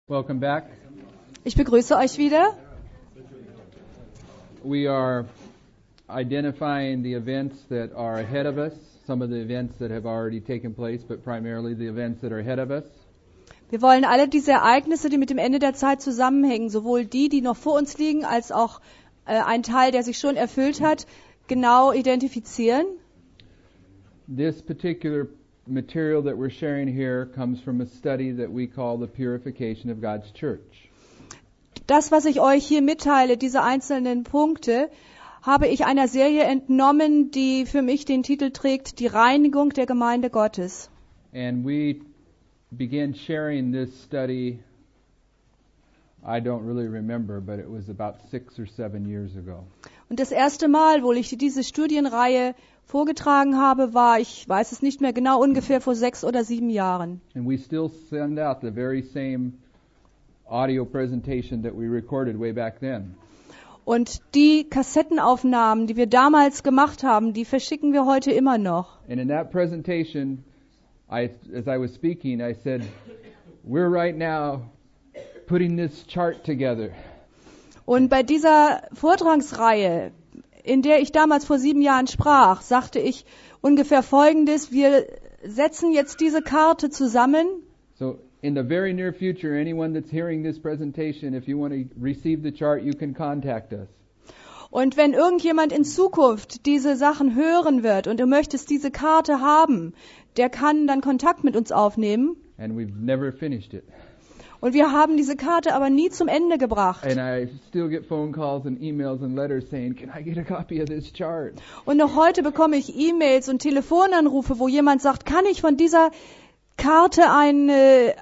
Welcome back. Ich begrüße euch wieder. We are identifying the events that are ahead of us, some of the events that have already taken place, but primarily the events that are ahead of us. Wir wollen alle diese Ereignisse, die mit dem Ende der Zeit zusammenhängen, sowohl die noch vor uns liegen, als auch ein Teil, der sich schon erfüllt hat, genau identifizieren. This particular material that we're sharing here comes from a study that we call the purification of God's church. Das, was ich euch hier mitteile, diese einzelnen Punkte, habe ich einer Serie entnommen, die für mich den Titel trägt, die Reinigung der Gemeinde Gottes. And we began sharing this study, I don't really remember, but it was about 6 or 7 years ago. Und das erste Mal, wo ich diese Studienreihe vorgetragen habe, war, ich weiß es nicht mehr genau, ungefähr vor 6 oder 7 Jahren. And we still send out the very same audio presentation that we recorded way back then. Und die Kassettenaufnahmen, die wir damals gemacht haben, die verschicken wir heute immer noch. And in that presentation, as I was speaking, I said, we're right now putting this chart together. Und bei dieser Vortragsreihe, in der ich damals vor 7 Jahren sprach, sagte ich ungefähr Folgendes: Wir setzen jetzt diese Karte zusammen. So in the very near future, anyone that's hearing this presentation, if you want to receive the chart, you can contact us. Und wenn irgendjemand in Zukunft diese Sachen hören wird und du möchtest diese Karte haben, der kann dann Kontakt mit uns aufnehmen. And we've never finished it. Und wir haben diese Karte aber nie zum Ende gebracht. And I still get phone calls and emails and letters saying, can I get a copy of this chart? Und noch heute bekomme ich E-Mails und Telefonanrufe, wo jemand sagt, kann ich von dieser Karte eine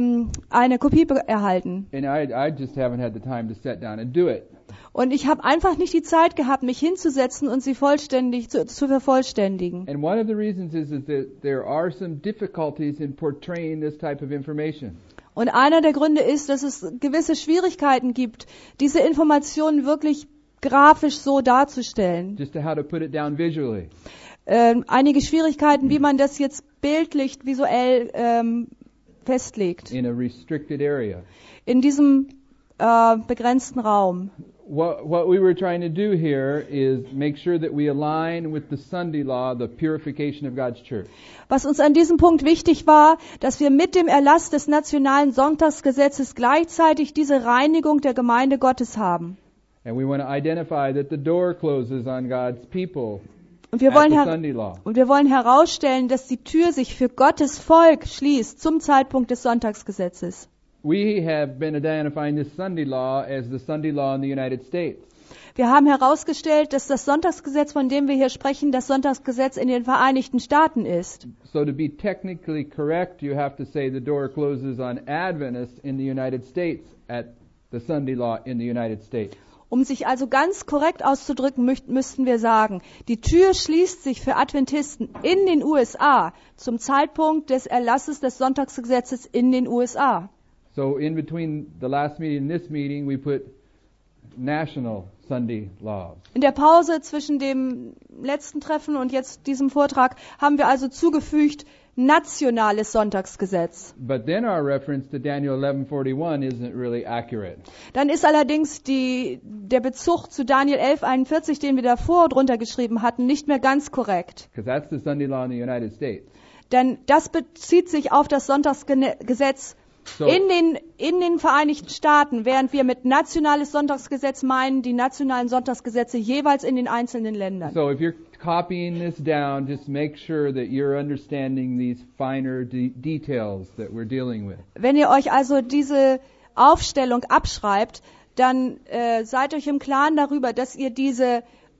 Kopie erhalten? And I just haven't had the time to sit down and do it. Und ich habe einfach nicht die Zeit gehabt, mich hinzusetzen und sie vollständig zu vervollständigen. And one of the reasons is that there are some difficulties in portraying this type of information. Und einer der Gründe ist, dass es gewisse Schwierigkeiten gibt, diese Informationen wirklich grafisch so darzustellen. Just how to put it down visually. Einige Schwierigkeiten, wie man das jetzt bildlich, visuell festlegt. In a restricted area. In diesem begrenzten Raum. What we were trying to do here is make sure that we align with the Sunday law, the purification of God's church. Was uns an diesem Punkt wichtig war, dass wir mit dem Erlass des nationalen Sonntagsgesetzes gleichzeitig diese Reinigung der Gemeinde Gottes haben. And we want to identify that the door closes on God's people Und wir at the Sunday law. wollen herausstellen, dass die Tür sich für Gottes Volk schließt zum Zeitpunkt des Sonntagsgesetzes. We have been identifying this Sunday law as the Sunday law in the United States. Wir haben herausgestellt, dass das Sonntagsgesetz, von dem wir hier sprechen, das Sonntagsgesetz in den Vereinigten Staaten ist. So to be technically correct, you have to say the door closes on Adventists in the United States at the Sunday law in the United States. Um sich also ganz korrekt auszudrücken, müssten wir sagen, die Tür schließt sich für Adventisten in den USA zum Zeitpunkt des Erlasses des Sonntagsgesetzes in den USA. So in between the last meeting and this meeting, we put national Sunday laws. In der Pause zwischen dem letzten Treffen und jetzt diesem Vortrag haben wir also zugefügt nationales Sonntagsgesetz. But then our reference to Daniel 11:41 isn't really accurate. Dann ist allerdings der Bezug zu Daniel 11:41, den wir davor drunter geschrieben hatten, nicht mehr ganz korrekt. Because that's the Sunday law in the United States. Denn das bezieht sich auf das Sonntagsgesetz So, in den Vereinigten Staaten, während wir mit nationales Sonntagsgesetz meinen, die nationalen Sonntagsgesetze jeweils in den einzelnen Ländern. so if you're copying this down, just make sure that you're understanding these finer details that we're dealing with. Wenn ihr euch also diese Aufstellung abschreibt, dann seid euch im Klaren darüber, dass ihr diese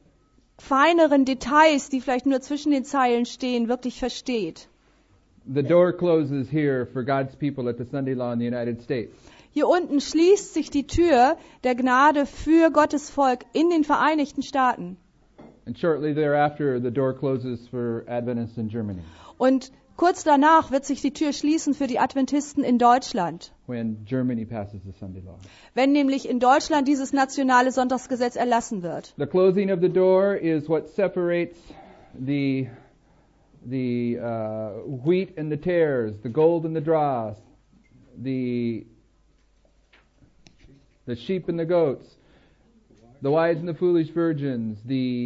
feineren Details, die vielleicht nur zwischen den Zeilen stehen, wirklich versteht. The door closes here for God's people at the Sunday law in the United States. Hier unten schließt sich die Tür der Gnade für Gottes Volk in den Vereinigten Staaten. And shortly thereafter, the door closes for Adventists in Germany Und kurz danach wird sich die Tür schließen für die Adventisten in Deutschland, when Germany passes the Sunday law. wenn nämlich in Deutschland dieses nationale Sonntagsgesetz erlassen wird. The closing of the door is what separates the wheat and the tares, the gold and the dross, the the sheep and the goats, the wise and the foolish virgins,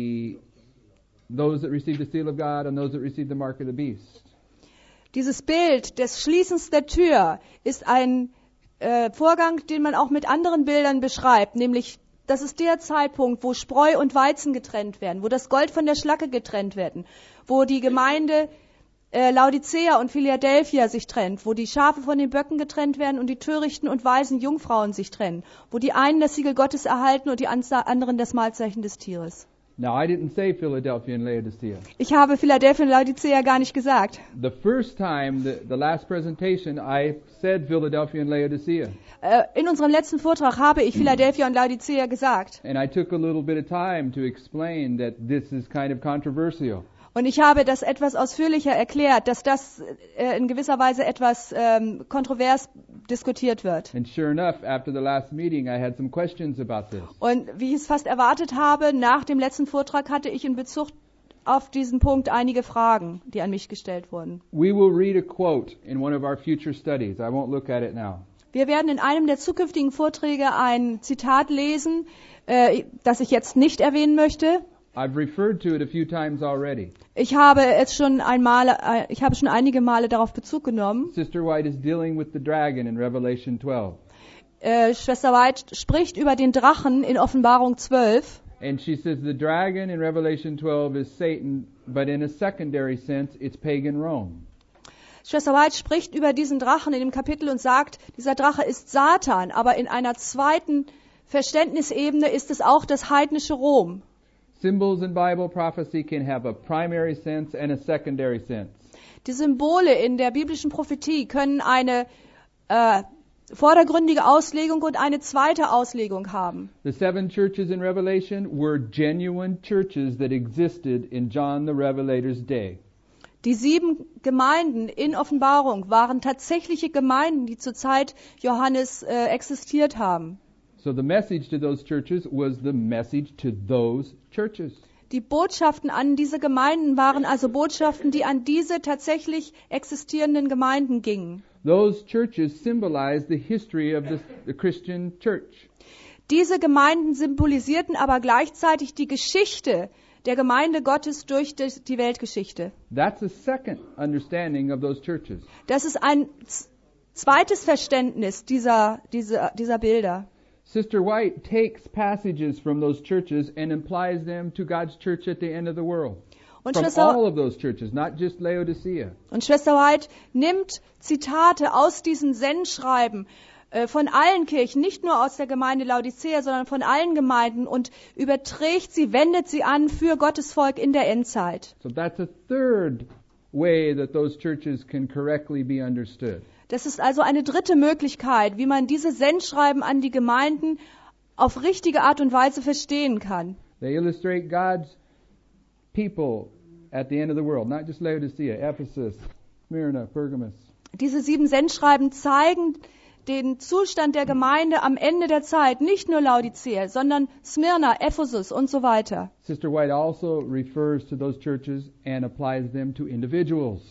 those that receive the seal of God and those that receive the mark of the beast. Dieses Bild des Schließens der Tür ist ein Vorgang, den man auch mit anderen Bildern beschreibt, nämlich das ist der Zeitpunkt, wo Spreu und Weizen getrennt werden, wo das Gold von der Schlacke getrennt werden, wo die Gemeinde Laodicea und Philadelphia sich trennt, wo die Schafe von den Böcken getrennt werden und die törichten und weisen Jungfrauen sich trennen, wo die einen das Siegel Gottes erhalten und die anderen das Mahlzeichen des Tieres. Now, I didn't say Philadelphia and Laodicea. Ich habe Philadelphia und Laodicea gar nicht gesagt. The first time, the last presentation, I said Philadelphia and Laodicea. In unserem letzten Vortrag habe ich Philadelphia und Laodicea gesagt. And I took a little bit of time to explain that this is kind of controversial. Und ich habe das etwas ausführlicher erklärt, dass das in gewisser Weise etwas kontrovers diskutiert wird. And sure enough, after the last meeting, I had some questions about this. Und wie ich es fast erwartet habe, nach dem letzten Vortrag hatte ich in Bezug auf diesen Punkt einige Fragen, die an mich gestellt wurden. We will read a quote in one of our future studies. I won't look at it now. Wir werden in einem der zukünftigen Vorträge ein Zitat lesen, das ich jetzt nicht erwähnen möchte. I've referred to it a few times already. Ich habe schon einige Male darauf Bezug genommen. Sister White is dealing with the dragon in Revelation 12. Schwester White spricht über den Drachen in Offenbarung 12. And she says the dragon in Revelation 12 is Satan, but in a secondary sense, it's pagan Rome. Schwester White spricht über diesen Drachen in dem Kapitel und sagt, dieser Drache ist Satan, aber in einer zweiten Verständnisebene ist es auch das heidnische Rom. Symbols in Bible prophecy can have a primary sense and a secondary sense. Die Symbole in der biblischen Prophetie können eine vordergründige Auslegung und eine zweite Auslegung haben. The 7 churches in Revelation were genuine churches that existed in John the Revelator's day. Die 7 Gemeinden in Offenbarung waren tatsächliche Gemeinden, die zur Zeit Johannes existiert haben. So the message to those churches was the message to those churches. Die Botschaften an diese Gemeinden waren also Botschaften, die an diese tatsächlich existierenden Gemeinden gingen. Those churches symbolized the history of the Christian church. Diese Gemeinden symbolisierten aber gleichzeitig die Geschichte der Gemeinde Gottes durch die Weltgeschichte. That's a second understanding of those churches. Das ist ein zweites Verständnis dieser Bilder. Sister White takes passages from those churches and applies them to God's church at the end of the world. Und From all of those churches, not just Laodicea. Und Schwester White nimmt Zitate aus diesen Sendschreiben von allen Kirchen, nicht nur aus der Gemeinde Laodicea, sondern von allen Gemeinden und überträgt sie, wendet sie an für Gottes Volk in der Endzeit. So that's a third way that those churches can correctly be understood. Das ist also eine dritte Möglichkeit, wie man diese Sendschreiben an die Gemeinden auf richtige Art und Weise verstehen kann. They illustrate God's people at the end of the world, not just Laodicea, Ephesus, Smyrna, Pergamos. Diese 7 Sendschreiben zeigen den Zustand der Gemeinde am Ende der Zeit, nicht nur Laodicea, sondern Smyrna, Ephesus und so weiter. Sister White also refers to those churches and applies them to individuals.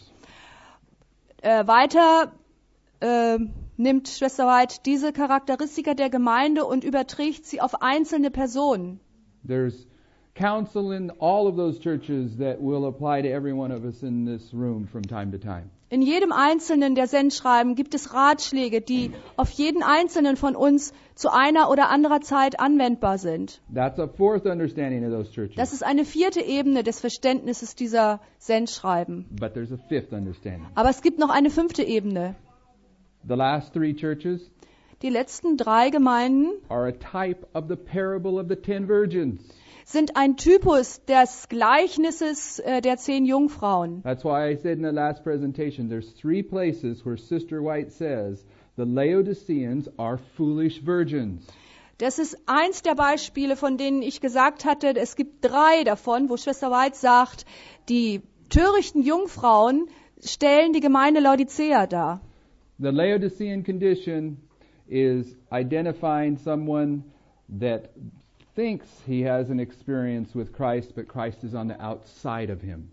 Weiter nimmt Schwester White diese Charakteristika der Gemeinde und überträgt sie auf einzelne Personen. There's counsel in all of those churches that will apply to every one of us in this room from time to time. In jedem einzelnen der Sendschreiben gibt es Ratschläge, die auf jeden einzelnen von uns zu einer oder anderer Zeit anwendbar sind. That's a fourth understanding of those churches. Das ist eine 4. Ebene des Verständnisses dieser Sendschreiben. But there's a fifth understanding. Aber es gibt noch eine 5. Ebene. The last 3 churches Die letzten 3 Gemeinden are a type of the parable of the 10 virgins. sind ein Typus des Gleichnisses der 10 Jungfrauen. That's why I said in the last presentation, there's 3 places where Sister White says the Laodiceans are foolish virgins. Das ist eins der Beispiele, von denen ich gesagt hatte, es gibt 3 davon, wo Schwester White sagt, die törichten Jungfrauen stellen die Gemeinde Laodicea dar. The Laodicean condition is identifying someone that thinks he has an experience with Christ, but Christ is on the outside of him.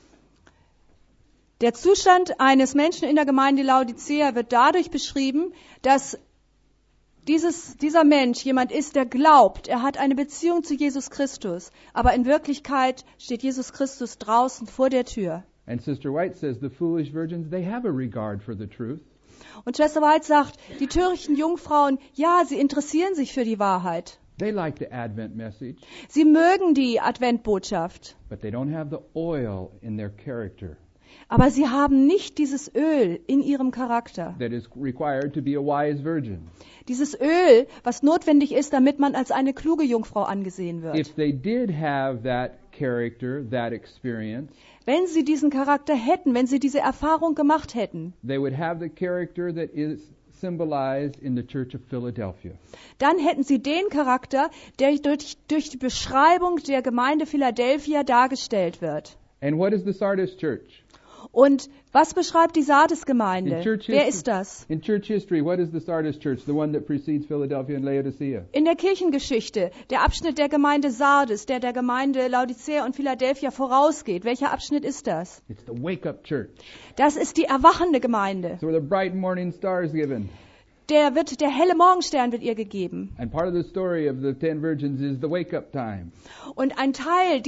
Der Zustand eines Menschen in der Gemeinde Laodicea wird dadurch beschrieben, dass dieser Mensch jemand ist, der glaubt, er hat eine Beziehung zu Jesus Christus, aber in Wirklichkeit steht Jesus Christus draußen vor der Tür. And Sister White says the foolish virgins, they have a regard for the truth. Und Schwester White sagt, die törichten Jungfrauen, ja, sie interessieren sich für die Wahrheit. They like the Advent message, Sie mögen die Adventbotschaft, but they don't have the oil in their character aber sie haben nicht dieses Öl in ihrem Charakter. that is required to be a wise virgin. Dieses Öl, was notwendig ist, damit man als eine kluge Jungfrau angesehen wird. If they did have that character, that experience, Wenn sie diesen Charakter hätten, wenn sie diese Erfahrung gemacht hätten, they would have the character that is symbolized in the Church of Philadelphia. dann hätten sie den Charakter, der durch die Beschreibung der Gemeinde Philadelphia dargestellt wird. And what is the Sardis Church? Und was beschreibt die Sardis-Gemeinde? In Church Wer history- ist das? In church history, what is the Sardis Church? The one that precedes Philadelphia and Laodicea. In der Kirchengeschichte, der Abschnitt der Gemeinde Sardis, der Gemeinde Laodicea und Philadelphia vorausgeht. Welcher Abschnitt ist das? It's the wake-up church. Das ist die erwachende Gemeinde. So where the bright morning star is given. Der helle Morgenstern wird ihr gegeben. And part of the story of the 10 virgins is the wake-up time. Und ein Teil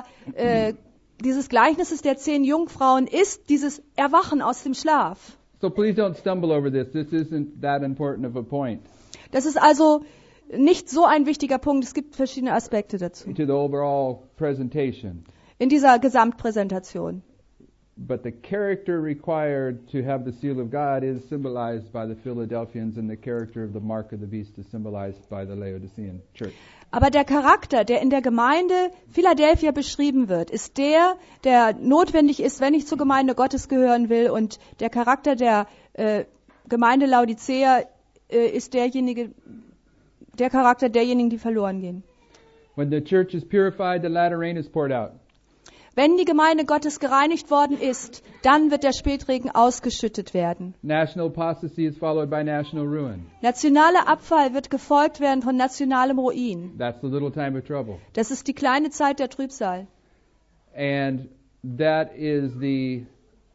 dieses Gleichnisses der 10 Jungfrauen ist dieses Erwachen aus dem Schlaf. So please don't stumble over this. This isn't that important of a point Das ist also nicht so ein wichtiger Punkt. Es gibt verschiedene Aspekte dazu to the overall presentation. in dieser Gesamtpräsentation. But the character required to have the seal of God is symbolized by the Philadelphians, and the character of the mark of the beast is symbolized by the Laodicean church. Aber der Charakter, der in der Gemeinde Philadelphia beschrieben wird, ist der notwendig ist, wenn ich zur Gemeinde Gottes gehören will. Und der Charakter der Gemeinde Laodicea ist der Charakter derjenigen, die verloren gehen. When the church is purified, the latter rain is poured out. Wenn die Gemeinde Gottes gereinigt worden ist, dann wird der Spätregen ausgeschüttet werden. National apostasy is followed by national ruin. Nationaler Abfall wird gefolgt werden von nationalem Ruin. That's the little time of trouble. Das ist die kleine Zeit der Trübsal. And that is the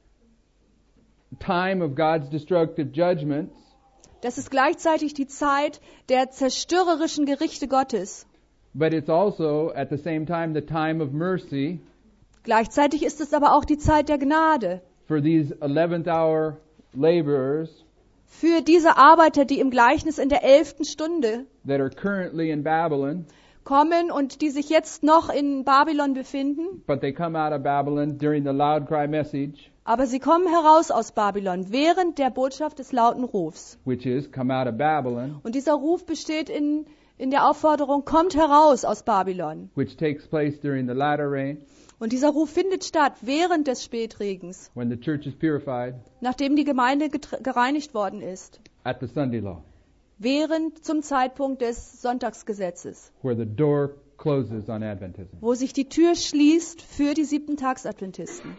time of God's destructive judgments, Das ist gleichzeitig die Zeit der zerstörerischen Gerichte Gottes. but it's also at the same time the time of mercy Gleichzeitig ist es aber auch die Zeit der Gnade for these 11th hour laborers für diese Arbeiter, die im Gleichnis in der 11. Stunde that are currently in Babylon, kommen und die sich jetzt noch in Babylon befinden. but they come out of Babylon during the loud cry message, Aber sie kommen heraus aus Babylon während der Botschaft des lauten Rufs. which is come out of Babylon, Und dieser Ruf besteht in der Aufforderung, kommt heraus aus Babylon. which takes place during the latter rain, Und dieser Ruf findet statt während des Spätregens, when the church is purified, nachdem die Gemeinde gereinigt worden ist. at the Sunday law, Zum Zeitpunkt des Sonntagsgesetzes, where the door closes on Adventism. wo sich die Tür schließt für die 7-Tags-Adventisten.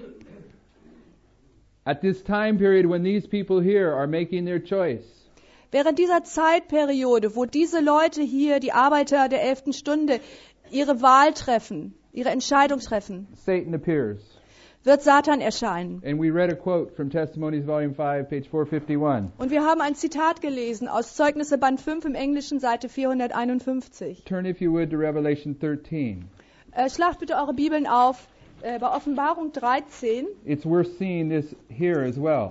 At this time period when these people here are making their choice, Während dieser Zeitperiode, wo diese Leute hier, die Arbeiter der 11. Stunde, ihre Wahl treffen, ihre Entscheidung treffen, Satan appears. wird Satan erscheinen. And we read a quote from Testimonies Volume 5, page 451. Und wir haben ein Zitat gelesen aus Zeugnisse Band 5 im Englischen, Seite 451. Turn, if you would, to Revelation 13. Schlagt bitte eure Bibeln auf bei Offenbarung 13. It's worth seeing this here as well.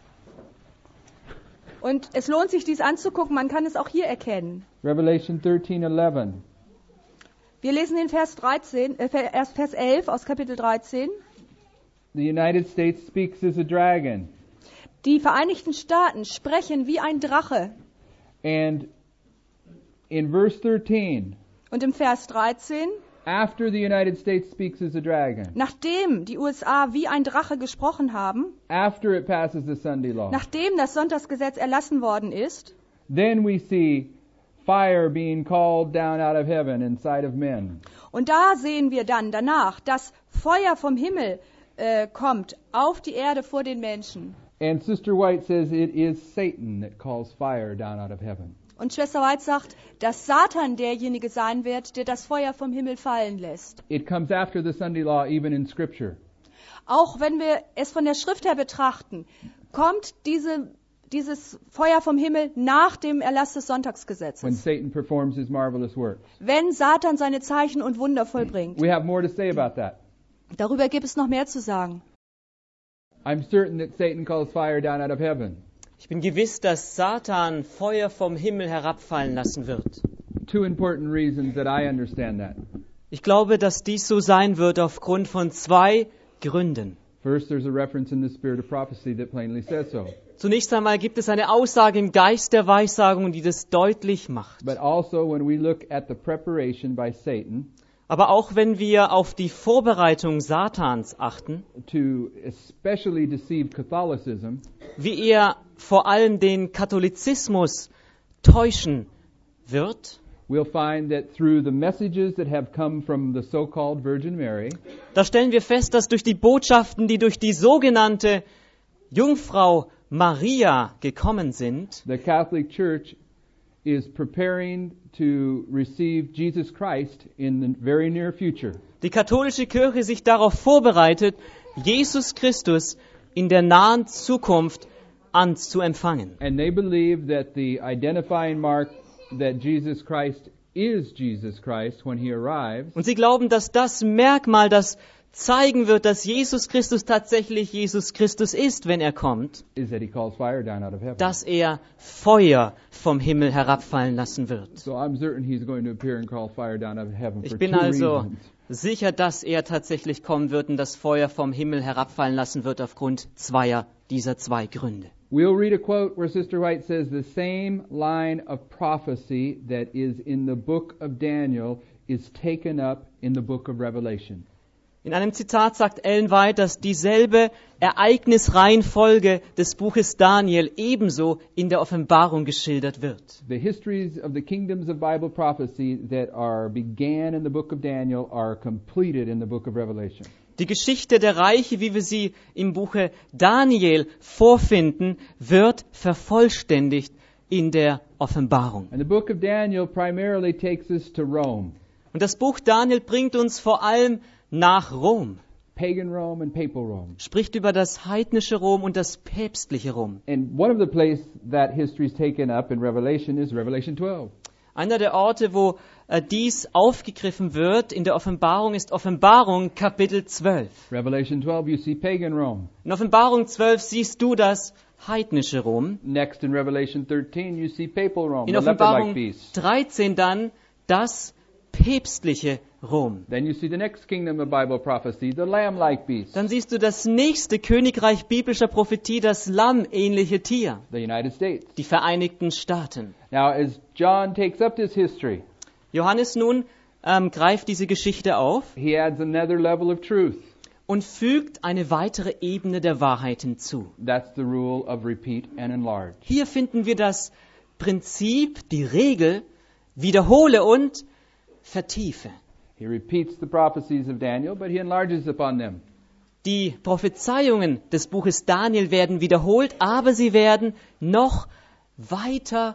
Und es lohnt sich, dies anzugucken. Man kann es auch hier erkennen. Revelation 13:11. Wir lesen den Vers 11 aus Kapitel 13. The United States speaks as a dragon. Die Vereinigten Staaten sprechen wie ein Drache. And in verse 13, Und im Vers 13, after the United States speaks as a dragon, nachdem die USA wie ein Drache gesprochen haben, after it passes the Sunday law, nachdem das Sonntagsgesetz erlassen worden ist, then we see fire being called down out of heaven in sight of men. und da sehen wir dann danach, dass Feuer vom Himmel kommt auf die Erde vor den Menschen. And Sister White says it is Satan that calls fire down out of heaven. Und Schwester White sagt, dass Satan derjenige sein wird, der das Feuer vom Himmel fallen lässt. It comes after the Sunday law, even in Scripture. Auch wenn wir es von der Schrift her betrachten, kommt dieses Feuer vom Himmel nach dem Erlass des when Sonntagsgesetzes, Satan performs his marvelous works. wenn Satan seine Zeichen und Wunder vollbringt. We have more to say about that. Darüber gibt es noch mehr zu sagen. I'm certain that Satan calls fire down out of heaven. Ich bin gewiss, dass Satan Feuer vom Himmel herabfallen lassen wird. Two important reasons that I understand that. Ich glaube, dass dies so sein wird aufgrund von 2 Gründen. First, there's a reference in the spirit of prophecy that plainly says so. Zunächst einmal gibt es eine Aussage im Geist der Weissagung, die das deutlich macht. But also, when we look at the preparation by Satan Aber auch wenn wir auf die Vorbereitung Satans achten, to especially deceive Catholicism, wie er vor allem den Katholizismus täuschen wird, we'll find that through the messages that have come from the so-called Virgin Mary, da stellen wir fest, dass durch die Botschaften, die durch die sogenannte Jungfrau Maria gekommen sind, the Catholic Church is preparing to receive Jesus Christ in the very near future. die katholische Kirche sich darauf vorbereitet, Jesus Christus in der nahen Zukunft anzuempfangen. And they believe that the identifying mark that Jesus Christ is Jesus Christ when he arrives Und sie glauben, dass das Merkmal, das zeigen wird, dass Jesus Christus tatsächlich Jesus Christus ist, wenn er kommt, is that he calls fire down out of heaven. dass er Feuer vom Himmel herabfallen lassen wird. So I'm certain he's going to appear and call fire down out of heaven Ich for bin two also reasons. sicher, dass er tatsächlich kommen wird und das Feuer vom Himmel herabfallen lassen wird aufgrund dieser 2 Gründe. We'll read a quote where Sister White says, the same line of prophecy that is in the book of Daniel is taken up in the book of Revelation. In einem Zitat sagt Ellen White, dass dieselbe Ereignisreihenfolge des Buches Daniel ebenso in der Offenbarung geschildert wird. The histories of the kingdoms of Bible prophecy that began in the book of Daniel are completed in the book of Revelation. Die Geschichte der Reiche, wie wir sie im Buche Daniel vorfinden, wird vervollständigt in der Offenbarung. And the book of Daniel primarily takes us to Rome, Und das Buch Daniel bringt uns vor allem nach Rom, pagan Rome and papal Rome. spricht über das heidnische Rom und das päpstliche Rom. And one of the places that history is taken up in Revelation is Revelation 12. Einer der Orte, wo dies aufgegriffen wird in der Offenbarung, ist Offenbarung Kapitel 12. Revelation 12, you see pagan Rome. In Offenbarung 12 siehst du das heidnische Rom. Next in Revelation 13, you see papal Rome, In the leopard-like Offenbarung beast. 13 dann das päpstliche Rom. Then you see the next kingdom of Bible prophecy, the lamb-like beast, Dann siehst du das nächste Königreich biblischer Prophetie, das Lamm-ähnliche Tier, the United States. die Vereinigten Staaten. Now, as John takes up this history, Johannes nun greift diese Geschichte auf he adds another level of truth. und fügt eine weitere Ebene der Wahrheit hinzu. That's the rule of repeat and enlarge. Hier finden wir das Prinzip, die Regel, wiederhole und vertiefe. He repeats the prophecies of Daniel, but he enlarges upon them. Die Prophezeiungen des Buches Daniel werden wiederholt, aber sie werden noch weiter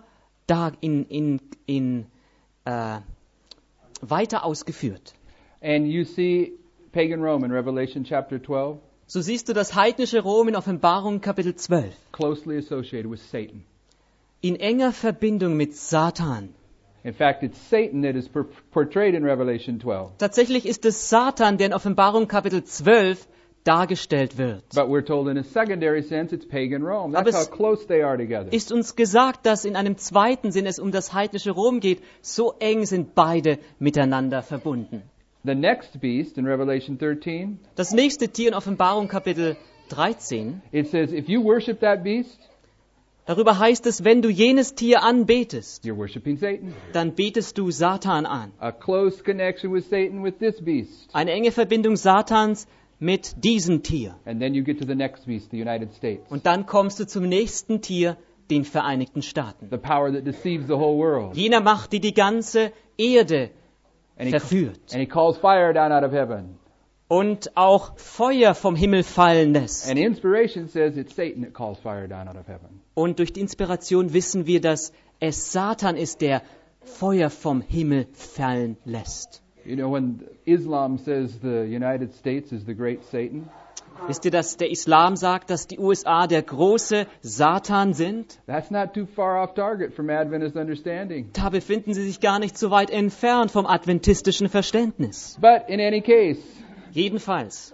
weiter ausgeführt. And you see pagan Rome in Revelation chapter 12, So siehst du das heidnische Rom in Offenbarung Kapitel 12 closely associated with Satan. in enger Verbindung mit Satan. In fact, it's Satan that is portrayed in Revelation 12. Tatsächlich ist es Satan, der in Offenbarung Kapitel 12 dargestellt wird. But we're told in a secondary sense it's pagan Rome. Aber That's es how close they are together. Ist uns gesagt, dass in einem zweiten Sinn es um das heidnische Rom geht. So eng sind beide miteinander verbunden. The next beast in Revelation 13, Das nächste Tier in Offenbarung Kapitel 13, it says, if you worship that beast, darüber heißt es, wenn du jenes Tier anbetest, you're worshiping Satan. dann betest du Satan an. A close connection with Satan with this beast. Eine enge Verbindung Satans mit diesem Tier. And then you get to the next beast, the United States. Und dann kommst du zum nächsten Tier, den Vereinigten Staaten. The power that deceives the whole world. Jener Macht, die die ganze Erde And verführt he calls fire down out of heaven. und auch Feuer vom Himmel fallen lässt. And inspiration says it's Satan that calls fire down out of heaven. Und durch die Inspiration wissen wir, dass es Satan ist, der Feuer vom Himmel fallen lässt. You know, when Islam says the United States is the great Satan, Wisst ihr, dass der Islam sagt, dass die USA der große Satan sind? That's not too far off target from Adventist understanding. Da befinden sie sich gar nicht so weit entfernt vom adventistischen Verständnis. But in any case, Jedenfalls,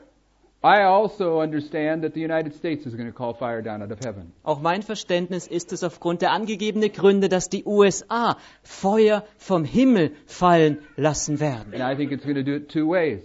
I also understand that the United States is going to call fire down out of heaven. auch mein Verständnis ist es aufgrund der angegebenen Gründe, dass die USA Feuer vom Himmel fallen lassen werden. And I think it's going to do it two ways.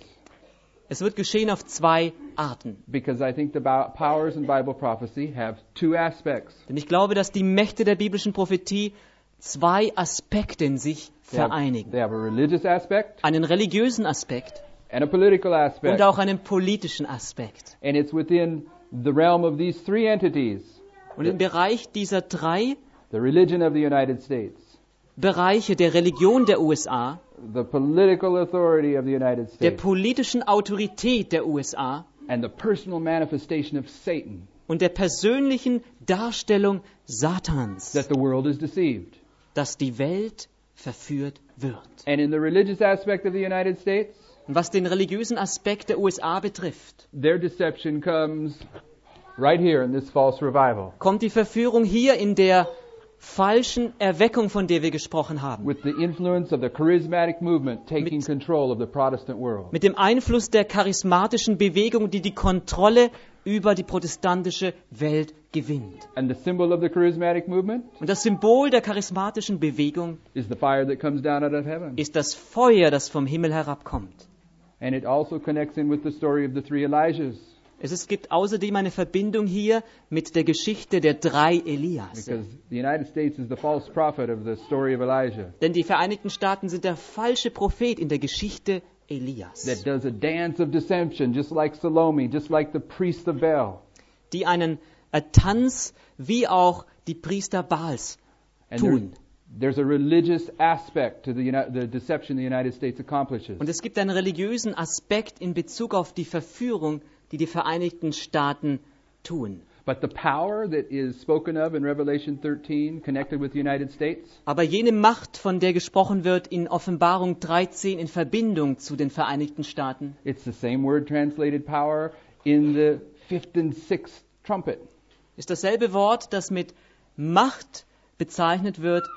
Es wird geschehen auf zwei Arten. Because I think the powers in Bible prophecy have two aspects. Denn ich glaube, dass die Mächte der biblischen Prophetie zwei Aspekte in sich vereinigen. They have a religious aspect Einen religiösen Aspekt and a political aspect. und auch einen politischen Aspekt. And it's within the realm of these three entities. Und im Bereich dieser drei The religion of the United States, Bereiche der Religion der USA, the political authority of the United der States, politischen Autorität der USA and the personal manifestation of Satan, und der persönlichen Darstellung Satans, that the world is deceived. dass die Welt verführt wird. And in the religious aspect of the United States, Und was den religiösen Aspekt der USA betrifft, their deception comes right here in this false revival, kommt die Verführung hier in der falschen Erweckung, von der wir gesprochen haben. with the influence of the charismatic movement taking control of the Protestant world. Mit dem Einfluss der charismatischen Bewegung, die die Kontrolle über die protestantische Welt gewinnt. And the symbol of the charismatic movement Und das Symbol der charismatischen Bewegung is the fire that comes down out of heaven. ist das Feuer, das vom Himmel herabkommt. And it also connects in with the story of the three Elijahs, Es gibt außerdem eine Verbindung hier mit der Geschichte der drei Elias. because the United States is the false prophet of the story of Elijah Denn die Vereinigten Staaten sind der falsche Prophet in der Geschichte Elias, that does a dance of deception, just like Salome, just like the priest of Baal. die einen Tanz wie auch die Priester Baals And tun. there's a religious aspect to the deception the United States accomplishes. Und es gibt einen religiösen Aspekt in Bezug auf die Verführung, die die Vereinigten Staaten tun. But the power that is spoken of in Revelation 13 connected with the United States, Aber jene Macht, von der gesprochen wird in Offenbarung 13 in Verbindung zu den Vereinigten Staaten, it's the same word translated power in the fifth and sixth trumpet. ist dasselbe Wort, das mit Macht bezeichnet wird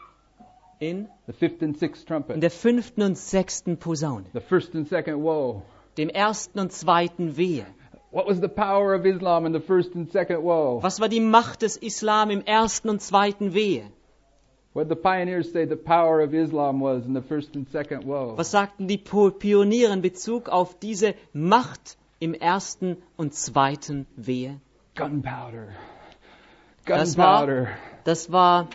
in The fifth and sixth trumpet. der 5. und 6. Posaune, The first and second woe. dem 1. und 2. Wehe. What was the power of Islam in the first and second woe? Was war die Macht des Islam im 1. und 2. Wehe? What did the pioneers say the power of Islam was in the first and second woe? Was sagten die Pioniere in Bezug auf diese Macht im 1. und 2. Wehe? Gunpowder. Das war, Gunpowder. das war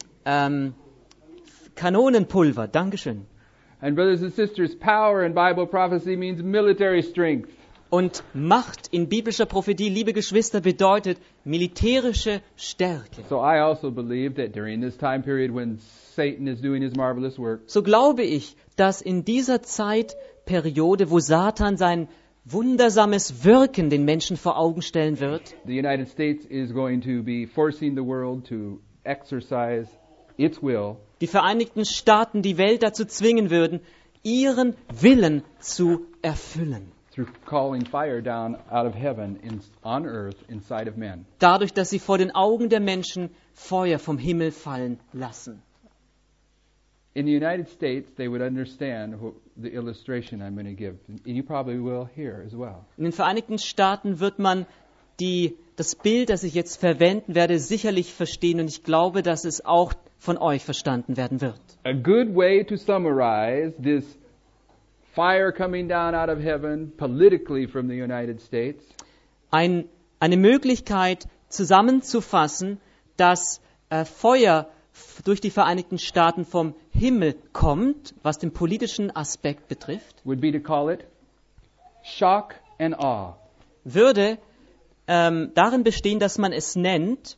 Kanonenpulver. Dankeschön. And brothers and sisters, power in Bible prophecy means military strength. Und Macht in biblischer Prophetie, liebe Geschwister, bedeutet militärische Stärke. So I also believe that during this time period when Satan is doing his marvelous work, So glaube ich, dass in dieser Zeitperiode, wo Satan sein wundersames Wirken den Menschen vor Augen stellen wird, the United States is going to be forcing the world to exercise its will die Vereinigten Staaten die Welt dazu zwingen würden, ihren Willen zu erfüllen. through calling fire down out of heaven on earth inside of men. Dadurch, dass sie vor den Augen der Menschen Feuer vom Himmel fallen lassen. In the United States, they would understand the illustration I'm going to give. And you probably will here as well. In den Vereinigten Staaten wird man das Bild, das ich jetzt verwenden werde, sicherlich verstehen und ich glaube, dass es auch von euch verstanden werden wird. A good way to summarize this fire coming down out of heaven politically from the United States Eine Möglichkeit zusammenzufassen, dass Feuer durch die Vereinigten Staaten vom Himmel kommt, was den politischen Aspekt betrifft, would be to call it shock and awe. würde darin bestehen, dass man es nennt,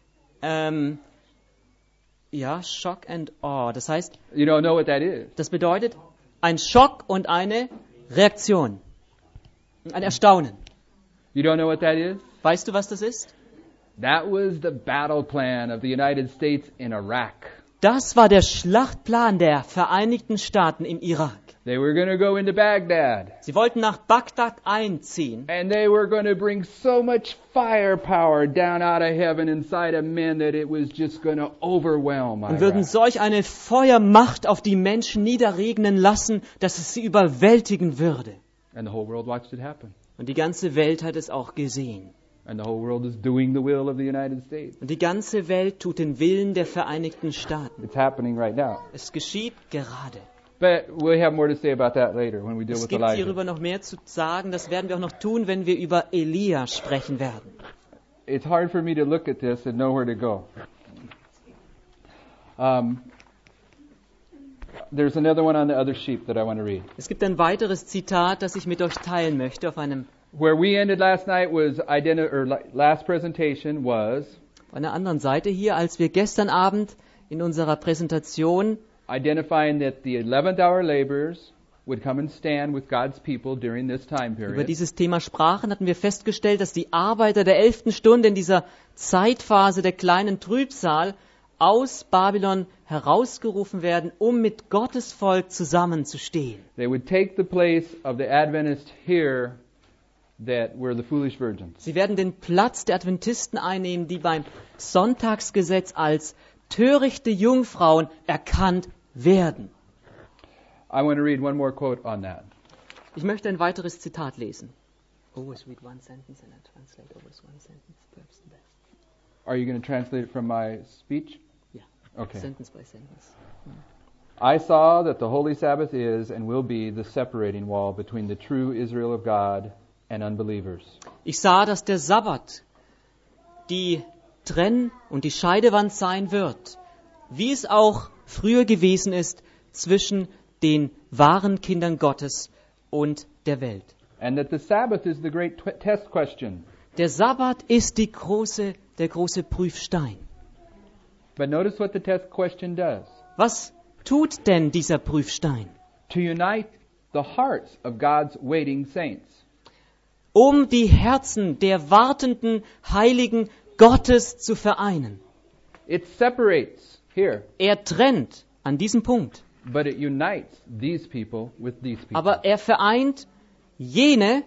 Shock and Awe. Das heißt, You don't know what that is. das bedeutet ein Schock und eine Reaktion, ein Erstaunen. You don't know what that is? Weißt du, was das ist? That was the battle plan of the United States in Iraq. Das war der Schlachtplan der Vereinigten Staaten im Irak. They were going to go into Baghdad. Sie wollten nach Bagdad einziehen. And they were going to bring so much firepower down out of heaven inside of men that it was just going to overwhelm Und würden Iraq. solch eine Feuermacht auf die Menschen niederregnen lassen, dass es sie überwältigen würde. And the whole world watched it happen. Und die ganze Welt hat es auch gesehen. And the whole world is doing the will of the United States. Und die ganze Welt tut den Willen der Vereinigten Staaten. It's happening right now. Es geschieht gerade. But we'll have more to say about that later when we deal Es with gibt Elijah. hierüber noch mehr zu sagen. Das werden wir auch noch tun, wenn wir über Elia sprechen werden. It's hard for me to look at this and know where to go. There's another one on the other sheet that I want to read. Es gibt ein weiteres Zitat, das ich mit euch teilen möchte auf einem Where we ended last night was last presentation was auf einer anderen Seite hier, als wir gestern Abend in unserer Präsentation identifying that the 11th hour laborers would come and stand with God's people during this time über period. dieses Thema sprachen, hatten wir festgestellt, dass die Arbeiter der 11. Stunde in dieser Zeitphase der kleinen Trübsal aus Babylon herausgerufen werden, um mit Gottes Volk zusammenzustehen. They would take the place of the Adventists here that were the foolish virgins. Sie werden den Platz der Adventisten einnehmen, die beim Sonntagsgesetz als törichte Jungfrauen erkannt werden. I want to read one more quote on that. Ich möchte ein weiteres Zitat lesen. Always read one sentence and I translate always one sentence, perhaps the best. Are you going to translate it from my speech? Yeah. Okay. Sentence by sentence. I saw that the Holy Sabbath is and will be the separating wall between the true Israel of God and unbelievers. Ich sah, dass der Sabbat die Trenn- und die Scheidewand sein wird, wie es auch früher gewesen ist zwischen den wahren Kindern Gottes und der Welt. And that the Sabbath is the great test question. Der Sabbat ist der große Prüfstein. But notice what the test question does. Was tut denn dieser Prüfstein? To unite the hearts of God's waiting saints. Um die Herzen der wartenden Heiligen Gottes zu vereinen. It separates here, Er trennt an diesem Punkt, but it unites these people with these people. aber er vereint jene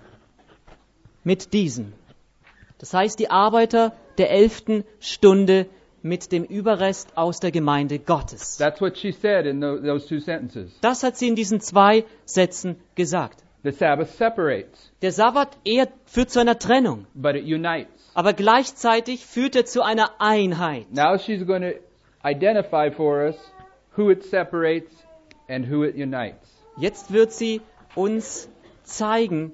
mit diesen. Das heißt, die Arbeiter der 11. Stunde mit dem Überrest aus der Gemeinde Gottes. That's what she said in those two sentences. Das hat sie in diesen 2 Sätzen gesagt. The Sabbath separates, Der Sabbat, er führt zu einer Trennung, but it unites. aber gleichzeitig führt er zu einer Einheit. Now she's going to identify for us who it separates and who it unites. Jetzt wird sie uns zeigen,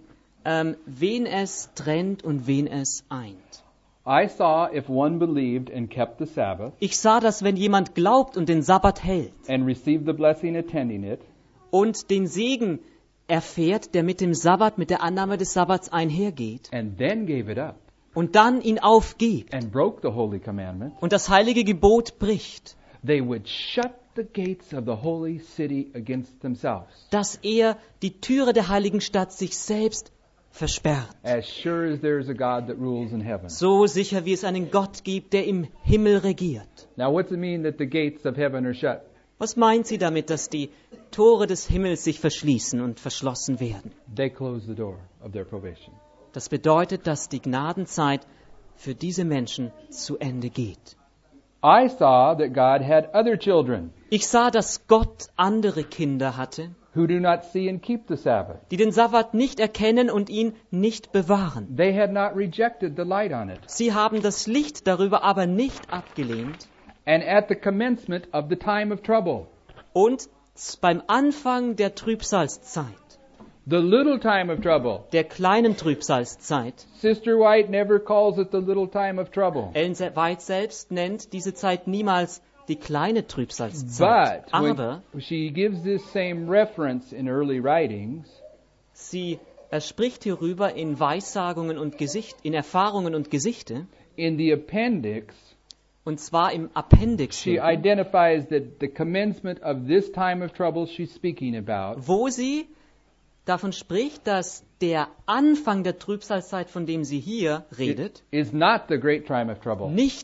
wen es trennt und wen es eint. I saw if one believed and kept the Sabbath Ich sah, dass wenn jemand glaubt und den Sabbat hält and received the blessing attending it, und den Segen erfährt, der mit dem Sabbat, mit der Annahme des Sabbats einhergeht, and then gave it up und dann ihn aufgibt and broke the holy commandment, und das heilige Gebot bricht, they would shut the gates of the holy city against themselves. dass er die Türe der heiligen Stadt sich selbst versperrt. As sure as there is a God that rules in heaven. So sicher, wie es einen Gott gibt, der im Himmel regiert. Now what's it mean that the gates of heaven are shut? Was meint sie damit, dass die Tore des Himmels sich verschließen und verschlossen werden? They close the door of their probation. Das bedeutet, dass die Gnadenzeit für diese Menschen zu Ende geht. I saw that God had other children Ich sah, dass Gott andere Kinder hatte, who do not see and keep the Sabbath. die den Sabbat nicht erkennen und ihn nicht bewahren. They had not rejected the light on it. Sie haben das Licht darüber aber nicht abgelehnt. And at the commencement of the time of trouble, Und beim Anfang der Trübsalzeit, the little time of trouble, der kleinen Trübsalzeit, Sister White never calls it the little time of trouble. Ellen White selbst nennt diese Zeit niemals die kleine Trübsalzeit. But Aber when she gives this same reference in early writings, sie spricht hierüber in Weissagungen und in Erfahrungen und Gesichte, in the appendix, und zwar im Appendix, she identifies that the commencement of this time of trouble she's speaking about wo sie davon spricht, dass der Anfang der Trübsalzeit, von dem sie hier redet, is not the great time of trouble. nicht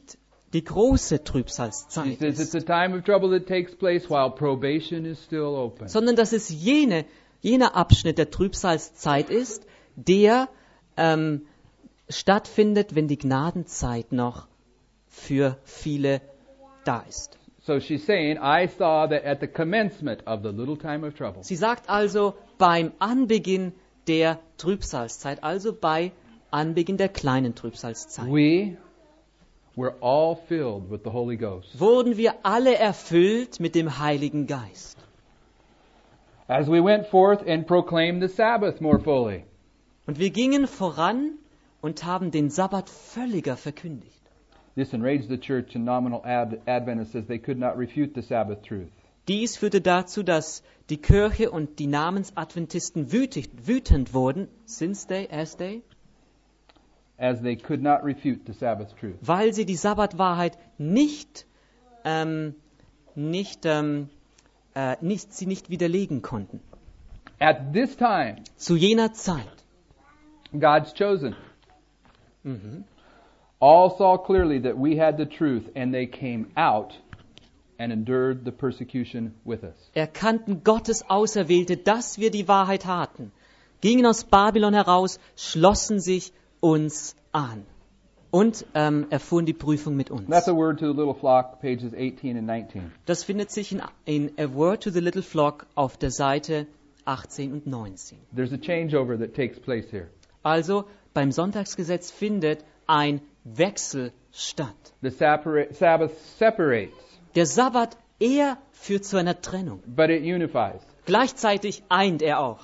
die große She Trübsalzeit says it's ist, a time of trouble that takes place while probation is still open. sondern dass es jener Abschnitt der Trübsalzeit ist, der stattfindet, wenn die Gnadenzeit noch für viele da ist. So she's saying, I saw that at the commencement of the little time of trouble. Sie sagt also, beim Anbeginn der Trübsalzeit, also bei Anbeginn der kleinen Trübsalzeit, We were all filled with the Holy Ghost. wurden wir alle erfüllt mit dem Heiligen Geist. As we went forth and proclaimed the Sabbath more fully. Und wir gingen voran und haben den Sabbat völliger verkündigt. This enraged the church, and nominal Adventists says they could not refute the Sabbath truth. Dies führte dazu, dass die Kirche und die Namensadventisten wütend wurden, As they could not refute the Sabbath truth. weil sie die Sabbatwahrheit nicht widerlegen konnten. At this time, Zu jener Zeit. God's chosen. All saw clearly that we had the truth, and they came out and endured the persecution with us. Erkannten Gottes Auserwählte, dass wir die Wahrheit hatten, gingen aus Babylon heraus, schlossen sich uns an und erfuhren die Prüfung mit uns. That's a word to the little flock, pages 18 and 19. Das findet sich in A Word to the Little Flock auf der Seite 18 und 19. There's a changeover that takes place here. Also beim Sonntagsgesetz findet ein Wechsel statt. The Sabbath separates, Der Sabbat, er führt zu einer Trennung. but it unifies. Gleichzeitig eint er auch.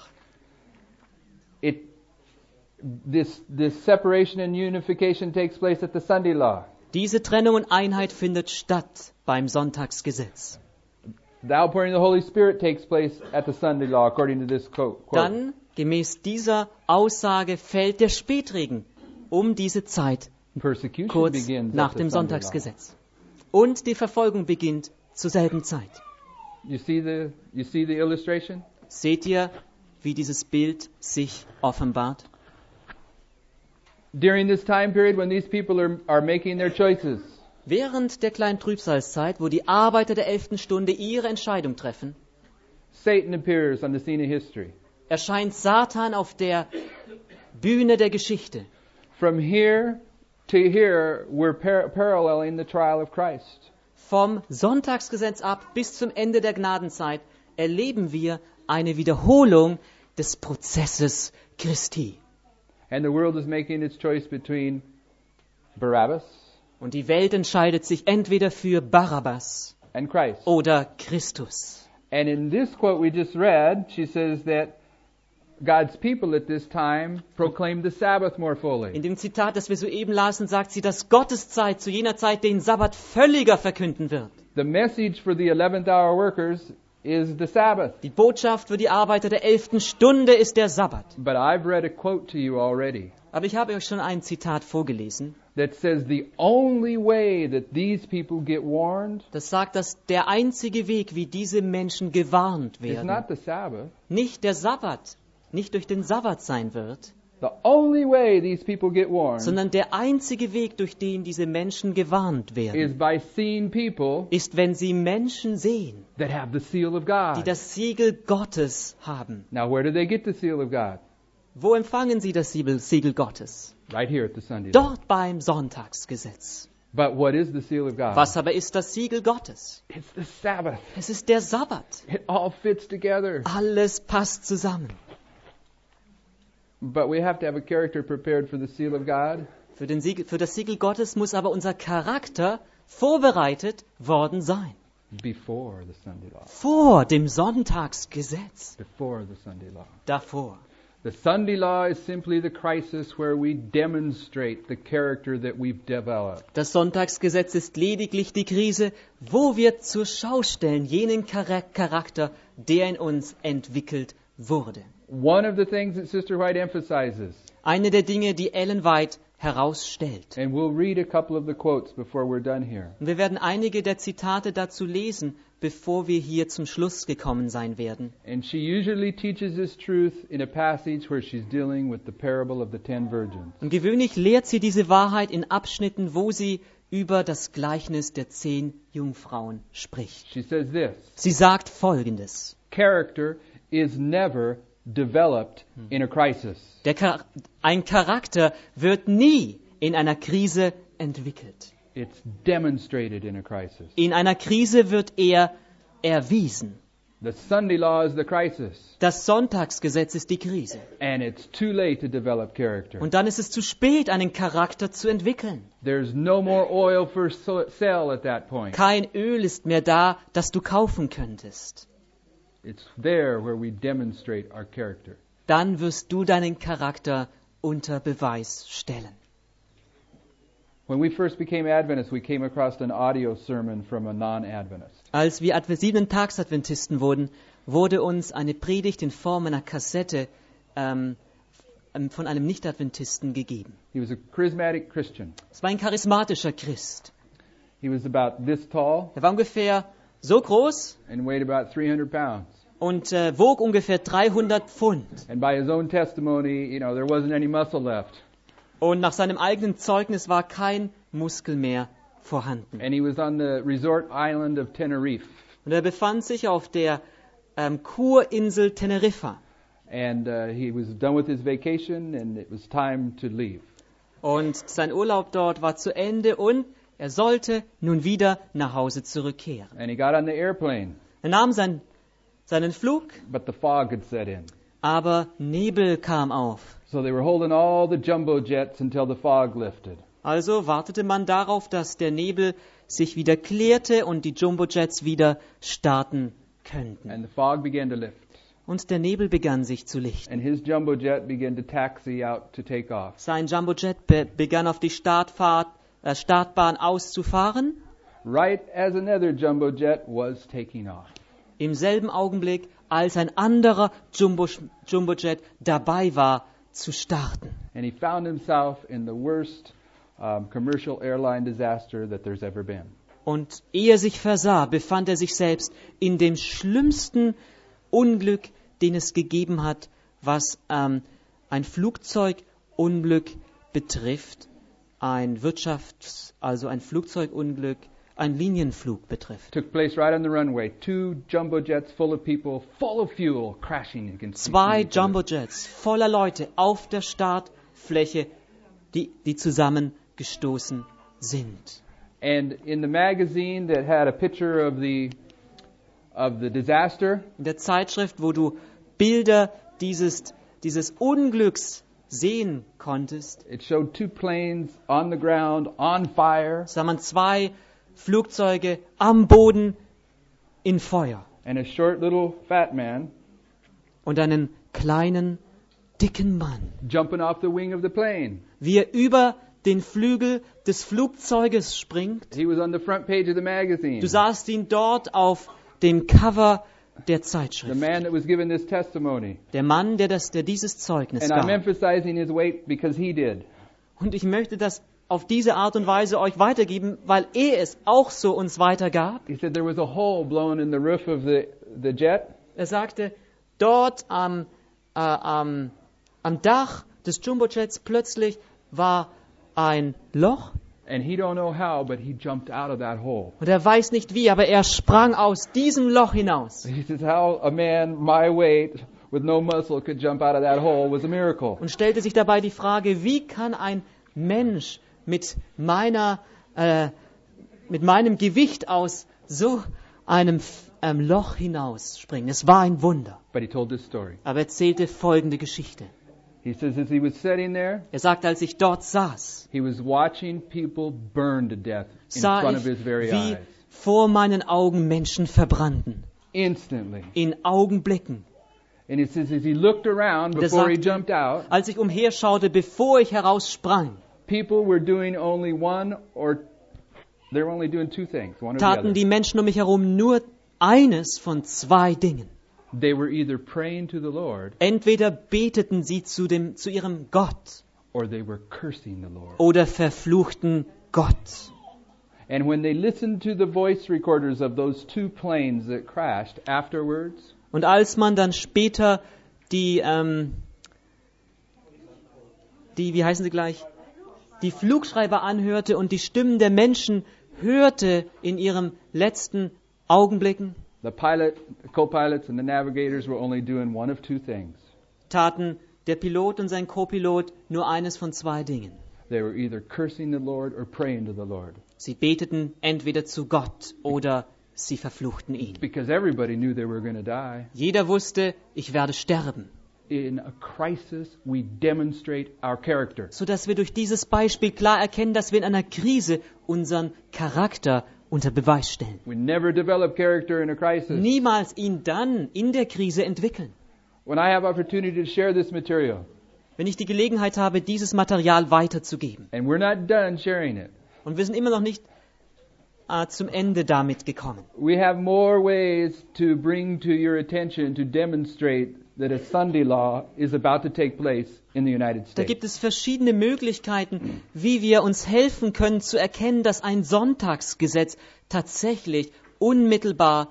This separation and unification takes place at the Sunday law. Diese Trennung und Einheit findet statt beim Sonntagsgesetz. The outpouring of the Holy Spirit takes place at the Sunday law, according to this quote. Dann, gemäß dieser Aussage, fällt der Spätregen um diese Zeit, Persecution kurz begins nach at the dem Sunday law. Sonntagsgesetz. Und die Verfolgung beginnt zur selben Zeit. You see the illustration? Seht ihr, wie dieses Bild sich offenbart? During this time period when these people are making their choices, Während der kleinen Trübsalzeit, wo die Arbeiter der 11. Stunde ihre Entscheidung treffen, Satan appears on the scene of history. erscheint Satan auf der Bühne der Geschichte. From here to here, we're paralleling the trial of Christ. Vom Sonntagsgesetz ab bis zum Ende der Gnadenzeit erleben wir eine Wiederholung des Prozesses Christi. And the world is making its choice between Barabbas Und die Welt entscheidet sich entweder für Barabbas and Christ. oder Christus. And in this quote we just read, she says that God's people at this time proclaimed the Sabbath more fully. In dem Zitat, das wir soeben lasen, sagt sie, dass Gottes Zeit zu jener Zeit den Sabbat völliger verkünden wird. The message for the 11th hour workers is the Sabbath. Die Botschaft für die Arbeiter der 11. Stunde ist der Sabbat. But I've read a quote to you already Aber ich habe euch schon ein Zitat vorgelesen, that says the only way that these people get warned das sagt, dass der einzige Weg, wie diese Menschen gewarnt is werden, not the Sabbath. nicht der Sabbat, nicht durch den Sabbat sein wird, The only way these people get warned sondern der einzige Weg, durch den diese Menschen gewarnt is werden, by seeing people ist, wenn sie Menschen sehen, that have the seal of die God. das Siegel Gottes haben. Now, where do they get the seal of God? Wo empfangen sie das Siegel Gottes? Right here at the Sunday law. Dort beim Sonntagsgesetz. But what is the seal of God? Was aber ist das Siegel Gottes? It's the Sabbath. Es ist der Sabbat. It all fits together. Alles passt zusammen. But we have to have a character prepared for the seal of God. Für das Siegel Gottes muss aber unser Charakter vorbereitet worden sein. Before the Sunday law. Vor dem Sonntagsgesetz. Before the Sunday law. Davor. The Sunday law is simply the crisis where we demonstrate the character that we've developed. Das Sonntagsgesetz ist lediglich die Krise, wo wir zur Schau stellen jenen Charakter, der in uns entwickelt wurde. One of the things that Sister White emphasizes, Eine der Dinge, die Ellen White herausstellt. and we'll read a couple of the quotes before we're done here. Und wir werden einige der Zitate dazu lesen, bevor wir hier zum Schluss gekommen sein werden. And she usually teaches this truth in a passage where she's dealing with the parable of the 10 virgins. Und gewöhnlich lehrt sie diese Wahrheit in Abschnitten, wo sie über das Gleichnis der 10 Jungfrauen spricht. She says this: Sie sagt Folgendes. character is never developed in a crisis. Ein Charakter wird nie in einer Krise entwickelt. It's demonstrated in a crisis. In einer Krise wird er erwiesen. The Sunday law is the crisis, Das Sonntagsgesetz ist die Krise. and it's too late to develop character. Und dann ist es zu spät, einen Charakter zu entwickeln. There's no more oil for sale at that point. Kein Öl ist mehr da, das du kaufen könntest. It's there where we demonstrate our character. Dann wirst du deinen Charakter unter Beweis stellen. When we first became Adventists, we came across an audio sermon from a non-Adventist. Als wir 7-Tags-Adventisten wurden, wurde uns eine Predigt in Form einer Kassette von einem Nicht-Adventisten gegeben. He was a charismatic Christian. Es war ein charismatischer Christ. He was about this tall Er war ungefähr so groß and weighed about 300 pounds. und wog ungefähr 300 Pfund. And by his own testimony, there wasn't any muscle left. Und nach seinem eigenen Zeugnis war kein Muskel mehr vorhanden. And he was on the resort island of Tenerife. Und er befand sich auf der Kurinsel Teneriffa. And he was done with his vacation, and it was time to leave. Und sein Urlaub dort war zu Ende und er sollte nun wieder nach Hause zurückkehren. And he got on the airplane, Er nahm seinen Flug, but the fog had set in. aber Nebel kam auf. So they were holding all the jumbo jets until the fog lifted. Also wartete man darauf, dass der Nebel sich wieder klärte und die Jumbojets wieder starten könnten. And the fog began to lift. Und der Nebel begann sich zu lichten. And his jumbo jet began to taxi out to take off. Sein Jumbojet begann auf die Startbahn auszufahren. Right as another jumbo jet was taking off. Im selben Augenblick, als ein anderer Jumbojet dabei war, zu starten. And he found himself in the worst commercial airline disaster that there's ever been. Und ehe er sich versah, befand er sich selbst in dem schlimmsten Unglück, den es gegeben hat, was ein Flugzeugunglück betrifft, ein Flugzeugunglück, ein Linienflug betrifft. Took place right on the runway. 2 jumbo jets full of people, full of fuel, crashing against 2 each other. Jumbojets voller Leute auf der Startfläche, die zusammengestoßen sind. And in the magazine that had a picture of the disaster, In der Zeitschrift, wo du Bilder dieses Unglücks sehen konntest, it showed 2 planes on the ground, on fire, sah man 2 Flugzeuge am Boden in Feuer and a short little fat man und einen kleinen, dicken Mann, jumping off the wing of the plane. wie er über den Flügel des Flugzeuges springt. He was on the front page of the magazine. Du sahst ihn dort auf dem Cover der The Zeitschrift. man that was given this testimony. Der Mann, der dieses Zeugnis And I'm gab. emphasizing his weight because he did. Und ich möchte das auf diese Art und Weise euch weitergeben, weil er es auch so uns weitergab. He said there was a hole blown in the roof of the jet. Er sagte, dort am Dach des Jumbojets plötzlich war ein Loch. And he don't know how, but he jumped out of that hole. Und er weiß nicht wie, aber er sprang aus diesem Loch hinaus. He says how a man my weight with no muscle could jump out of that hole was a miracle. Und stellte sich dabei die Frage, wie kann ein Mensch mit meinem Gewicht aus so einem Loch hinausspringen? Es war ein Wunder. But he told this story. Aber er erzählte folgende Geschichte. He says as he was sitting there, Er sagte, als ich dort saß, he was watching people burn to death in sah front ich, of his very wie eyes. vor meinen Augen Menschen verbrannten. Instantly. In Augenblicken. And he says as he looked around Und er before he sagte, jumped out, als ich umherschaute, bevor ich heraussprang, people were doing only one or they were only doing 2 things, one or the taten other. die Menschen um mich herum nur eines von 2 Dingen. They were either praying to the Lord Entweder beteten sie zu ihrem Gott or they were cursing the Lord. oder verfluchten Gott. And when they listened to the voice recorders of those 2 planes that crashed afterwards, Und als man dann später wie heißen sie gleich? die Flugschreiber anhörte und die Stimmen der Menschen hörte in ihren letzten Augenblicken, the pilot, the co-pilots, and the navigators were only doing one of two things. taten der Pilot und sein Co-Pilot nur eines von zwei Dingen. They were either cursing the Lord or praying to the Lord. Sie beteten entweder zu Gott oder sie verfluchten ihn. Because everybody knew they were going to die. Jeder wusste, ich werde sterben. In a crisis, we demonstrate our character. Sodass wir durch dieses Beispiel klar erkennen, dass wir in einer Krise unseren Charakter unter Beweis stellen. We never develop character in a crisis. Niemals ihn dann in der Krise entwickeln. When I have opportunity to share this material, Wenn ich die Gelegenheit habe, dieses Material weiterzugeben. and we're not done sharing it, Und wir sind immer noch nicht zum Ende damit gekommen. we have more ways to bring to your attention to demonstrate that a Sunday law is about to take place in the United Da States. gibt es verschiedene Möglichkeiten, wie wir uns helfen können, zu erkennen, dass ein Sonntagsgesetz tatsächlich unmittelbar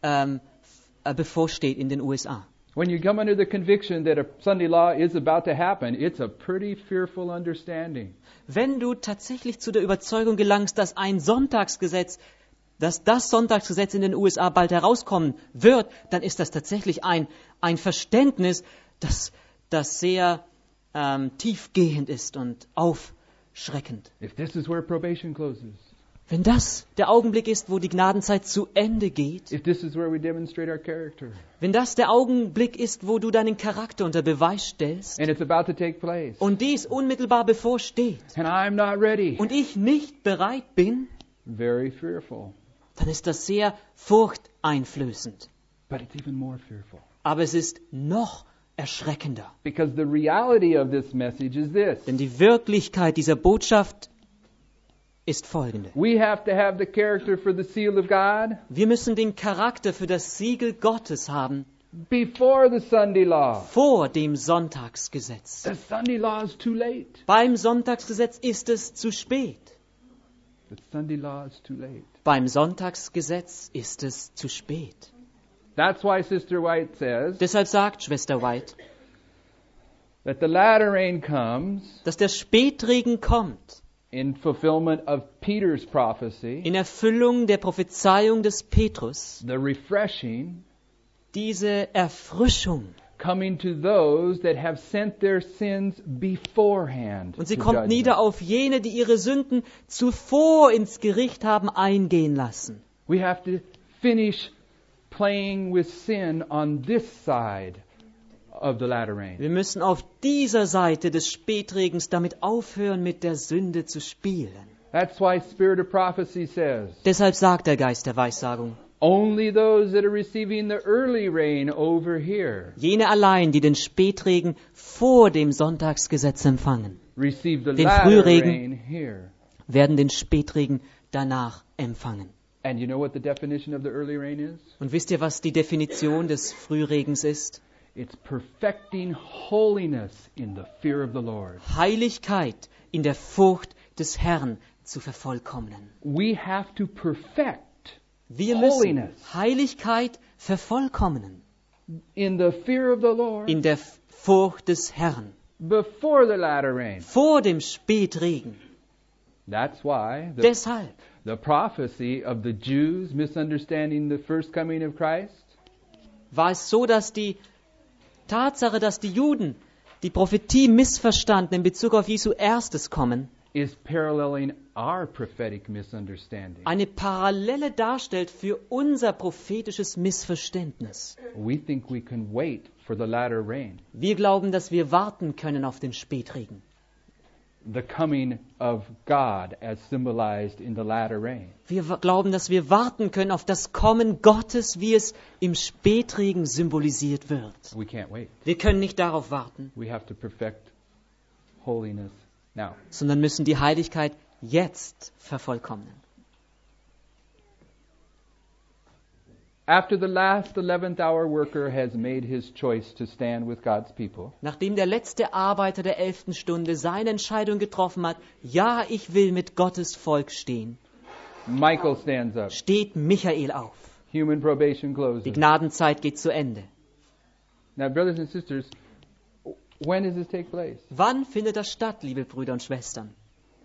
bevorsteht in den USA. When you come under the conviction that a Sunday law is about to happen, it's a pretty fearful understanding. Wenn du tatsächlich zu der Überzeugung gelangst, dass das Sonntagsgesetz in den USA bald herauskommen wird, dann ist das tatsächlich ein Verständnis, das sehr tiefgehend ist und aufschreckend. If this is where probation closes, Wenn das der Augenblick ist, wo die Gnadenzeit zu Ende geht, if this is where we demonstrate our character, wenn das der Augenblick ist, wo du deinen Charakter unter Beweis stellst and it's about to take place, und dies unmittelbar bevorsteht and I'm not ready, und ich nicht bereit bin, very fearful. dann ist das sehr furchteinflößend. But it's even more fearful. Aber es ist noch erschreckender. Because the reality of this message is this. Denn die Wirklichkeit dieser Botschaft ist folgende. We have to have the character for the seal of God Wir müssen den Charakter für das Siegel Gottes haben before the Sunday law. vor dem Sonntagsgesetz. The Sunday law is too late. Beim Sonntagsgesetz ist es zu spät. The Sunday law is too late. Beim Sonntagsgesetz ist es zu spät. That's why Sister White says Deshalb sagt Schwester White, that the latter rain comes dass der Spätregen kommt in fulfillment of Peter's prophecy, in Erfüllung der Prophezeiung des Petrus, the refreshing diese Erfrischung. coming to those that have sent their sins beforehand. Und sie to kommt judgment. nieder auf jene, die ihre Sünden zuvor ins Gericht haben eingehen lassen. We have to finish playing with sin on this side of the latter rain. Wir müssen auf dieser Seite des Spätregens damit aufhören, mit der Sünde zu spielen. That's why Spirit of Prophecy says, Deshalb sagt der Geist der Weissagung, only those that are receiving the early rain over here jene allein, die den Spätregen vor dem Sonntagsgesetz empfangen, receive the Den latter Frühregen. rain here. werden den Spätregen danach empfangen. And you know what the definition of the early rain is? Und wisst ihr, was die Definition des Frühregens ist? It's perfecting holiness in the fear of the Lord. Heiligkeit in der Furcht des Herrn zu vervollkommnen. We have to perfect Wir müssen holiness Heiligkeit vervollkommnen in the fear of the Lord in der Furcht des Herrn before the latter rain. vor dem Spätregen. That's why Deshalb the prophecy of the Jews misunderstanding the first coming of Christ war es so, dass die Tatsache, dass die Juden die Prophetie missverstanden in Bezug auf Jesu erstes Kommen, is paralleling our prophetic misunderstanding. eine Parallele darstellt für unser prophetisches Missverständnis. We think we can wait for the latter rain, Wir glauben, dass wir warten können auf den Spätregen. the coming of God as symbolized in the latter rain. Wir glauben, dass wir warten können auf das Kommen Gottes, wie es im Spätregen symbolisiert wird. We can't wait. Wir können nicht darauf warten, We have to perfect holiness now. sondern müssen die Heiligkeit jetzt vervollkommnen. After the last 11th hour worker has made his choice to stand with God's people, Nachdem der letzte Arbeiter der 11. Stunde seine Entscheidung getroffen hat, ja, ich will mit Gottes Volk stehen, Michael stands up. steht Michael auf. Human probation Die closes. Gnadenzeit geht zu Ende. Now, brothers and sisters, when does this take place? Wann findet das statt, liebe Brüder und Schwestern?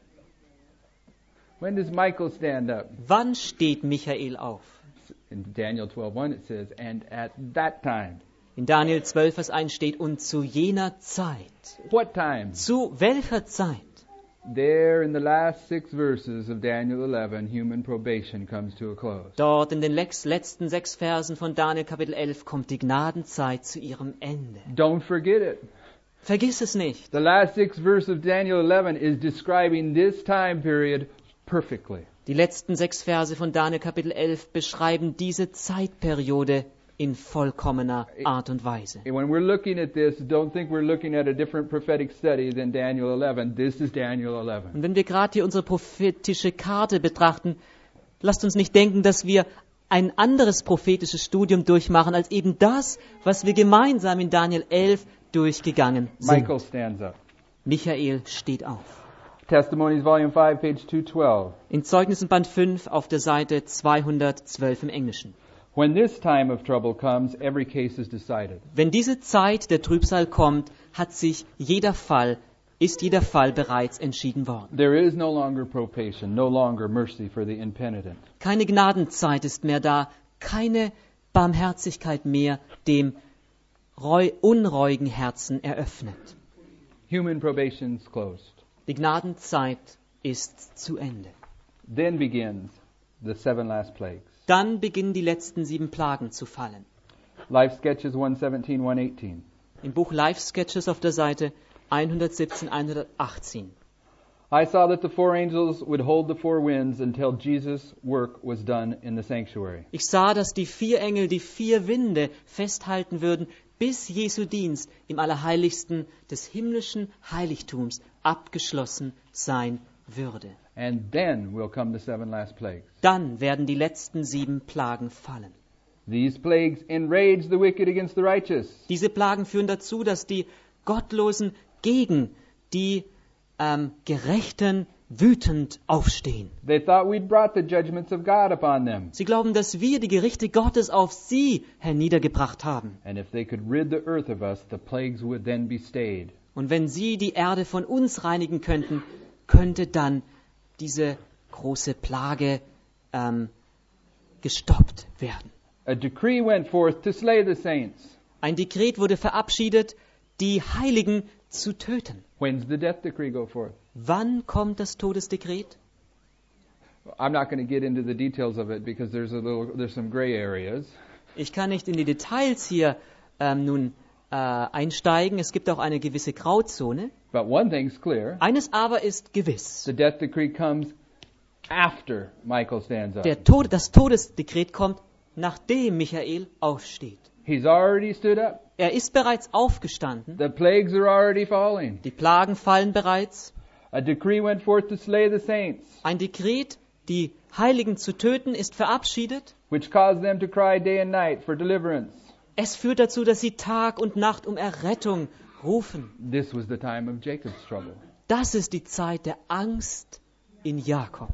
When does Michael stand up? Wann steht Michael auf? In Daniel 12:1 it says, and at that time. In Daniel 12, Vers 1 steht, und zu jener Zeit. What time? Zu welcher Zeit? There in the last 6 verses of Daniel 11, human probation comes to a close. Dort in den letzten 6 Versen von Daniel Kapitel 11 kommt die Gnadenzeit zu ihrem Ende. Don't forget it. Vergiss es nicht. The last 6 verses of Daniel 11 is describing this time period perfectly. Die letzten 6 Verse von Daniel Kapitel 11 beschreiben diese Zeitperiode in vollkommener Art und Weise. When we're looking at this, don't think we're looking at a different prophetic study than Daniel 11. This is Daniel 11. Und wenn wir gerade hier unsere prophetische Karte betrachten, lasst uns nicht denken, dass wir ein anderes prophetisches Studium durchmachen, als eben das, was wir gemeinsam in Daniel 11 durchgegangen sind. Michael stands up. Michael steht auf. Testimonies, Volume 5, page 212. In Zeugnissen Band 5 auf der Seite 212 im Englischen. When this time of trouble comes, every case is decided. Wenn diese Zeit der Trübsal kommt, ist jeder Fall bereits entschieden worden. There is no longer probation, no longer mercy for the impenitent. Keine Gnadenzeit ist mehr da, keine Barmherzigkeit mehr dem unreuigen Herzen eröffnet. Human probation's closed. Die Gnadenzeit ist zu Ende. Then begins the 7 last plagues. Dann beginnen die letzten 7 Plagen zu fallen. Life Sketches 117, 118. Im Buch Life Sketches auf der Seite 117, 118. I saw that the 4 angels would hold the 4 winds until Jesus' work was done in the sanctuary. Ich sah, dass die 4 Engel die 4 Winde festhalten würden, bis Jesu Dienst im Allerheiligsten des himmlischen Heiligtums abgeschlossen sein würde. And then will come the 7 last plagues. Dann werden die letzten 7 Plagen fallen. These plagues enrage the wicked against the righteous. Diese Plagen führen dazu, dass die Gottlosen gegen die Gerechten wütend aufstehen. They thought we'd brought the judgments of God upon them. Sie glauben, dass wir die Gerichte Gottes auf sie herniedergebracht haben. And if they could rid the earth of us, the plagues would then be stayed. Und wenn sie die Erde von uns reinigen könnten, könnte dann diese große Plage gestoppt werden. A decree went forth to slay the saints. Ein Dekret wurde verabschiedet, die Heiligen zu töten. When's the death decree go forth? Wann kommt das Todesdekret? I'm not going to get into the details of it because there's some gray areas. Ich kann nicht in die Details hier einsteigen. Es gibt auch eine gewisse Grauzone. But one thing's clear. Eines aber ist gewiss. The death decree comes after Michael stands up. Das Todesdekret kommt, nachdem Michael aufsteht. He's already stood up. Er ist bereits aufgestanden. The plagues are already falling. Die Plagen fallen bereits. A decree went forth to slay the saints, Ein Dekret, die Heiligen zu töten, ist verabschiedet. which caused them to cry day and night for deliverance. Es führt dazu, dass sie Tag und Nacht um Errettung rufen. This was the time of Jacob's trouble. Das ist die Zeit der Angst in Jakob.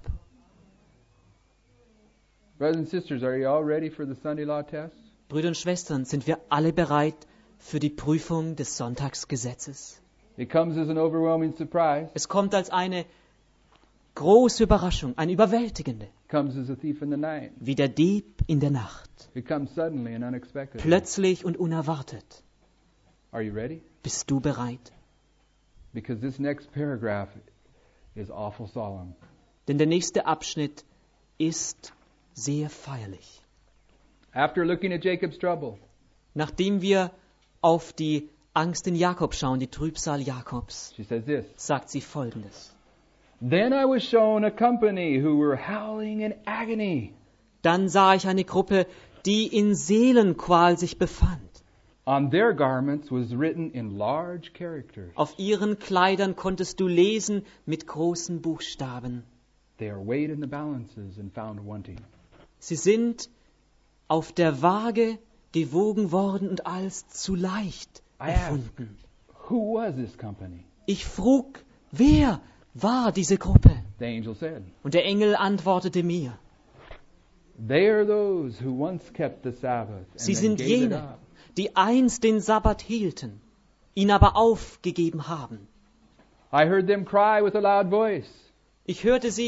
Brothers and sisters, are you all ready for the Sunday law test? Brüder und Schwestern, sind wir alle bereit für die Prüfung des Sonntagsgesetzes? It comes as an overwhelming surprise. Es kommt als eine große Überraschung, eine überwältigende, It comes as a thief in the night. wie der Dieb in der Nacht. It comes suddenly and unexpectedly. Plötzlich und unerwartet. Are you ready? Bist du bereit? Because this next paragraph is awful solemn. Denn der nächste Abschnitt ist sehr feierlich. After looking at Jacob's trouble, Nachdem wir auf die Angst in Jakob schauen, die Trübsal Jakobs, she says this. sagt sie Folgendes. Then I was shown a company who were howling in agony. Dann sah ich eine Gruppe, die in Seelenqual sich befand. On their garments was written in large characters. Auf ihren Kleidern konntest du lesen mit großen Buchstaben. They are weighed in the balances and found wanting. Sie sind auf der Waage gewogen worden und als zu leicht I asked, erfunden. who was this company? Ich frug, wer war diese Gruppe? The angel said, Und der Engel antwortete mir, they are those who once kept the Sabbath and sie then sind gave it jene, up. die einst den Sabbat hielten, ihn aber aufgegeben haben. I heard them cry with a loud voice. Ich hörte sie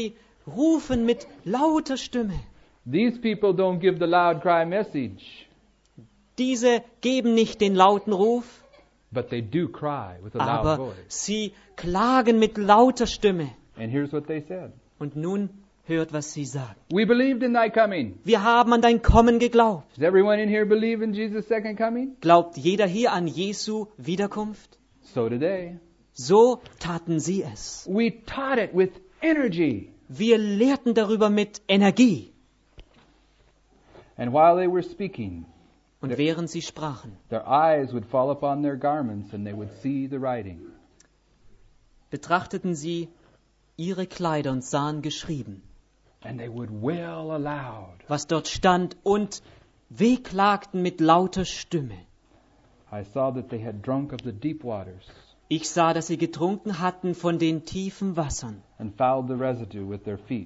rufen mit lauter Stimme. These people don't give the loud cry message, Diese geben nicht den lauten Ruf, but they do cry with a loud aber voice. sie klagen mit lauter Stimme. And here's what they said. Und nun hört, was sie sagen. We believed in thy coming. Wir haben an dein Kommen geglaubt. Does everyone in here believe in Jesus' second coming? Glaubt jeder hier an Jesu Wiederkunft? So did they. So taten sie es. We taught it with energy. Wir lehrten darüber mit Energie. And while they were speaking, Und während sie sprachen, their eyes would fall upon their garments and they would see the writing. betrachteten sie ihre Kleider und sahen geschrieben, And they would wail aloud. was dort stand, und wehklagten mit lauter Stimme. I saw that they had drunk of the deep waters Ich sah, dass sie getrunken hatten von den tiefen Wassern and fouled the residue with their feet.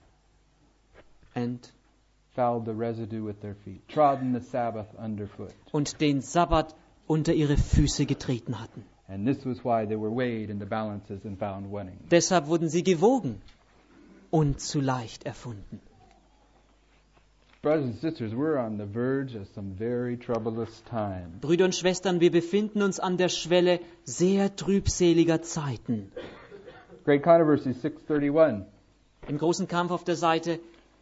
Trodden the Sabbath underfoot. und den Sabbat unter ihre Füße getreten hatten. And this was why they were weighed in the balances and found wanting. Deshalb wurden sie gewogen und zu leicht erfunden. Brothers and sisters, we're on the verge of some very troublous times. Brüder und Schwestern, wir befinden uns an der Schwelle sehr trübseliger Zeiten. Great Controversy 631. Im großen Kampf auf der Seite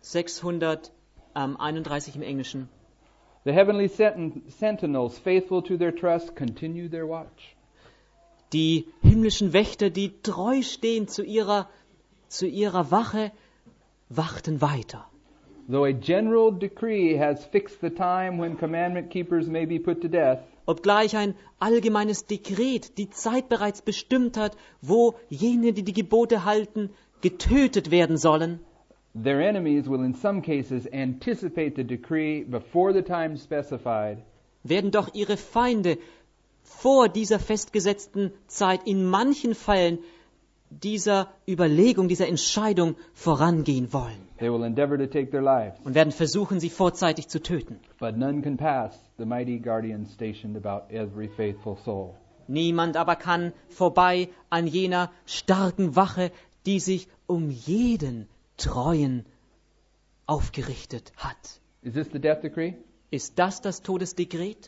631 im Englischen. The heavenly sentinels, faithful to their trust, continue their watch. Die himmlischen Wächter, die treu stehen zu ihrer Wache, wachten weiter. Though a general decree has fixed the time when commandment keepers may be put to death, Obgleich ein allgemeines Dekret die Zeit bereits bestimmt hat, wo jene, die die Gebote halten, getötet werden sollen, their enemies will in some cases anticipate the decree before the time specified, werden doch ihre Feinde vor dieser festgesetzten Zeit in manchen Fällen dieser Überlegung, dieser Entscheidung vorangehen wollen they will endeavor to take their lives. und werden versuchen, sie vorzeitig zu töten. But none can pass the mighty guardian stationed about every faithful soul. Niemand aber kann vorbei an jener starken Wache, die sich um jeden Treuen aufgerichtet hat. Is this the death decree? Ist das Todesdekret?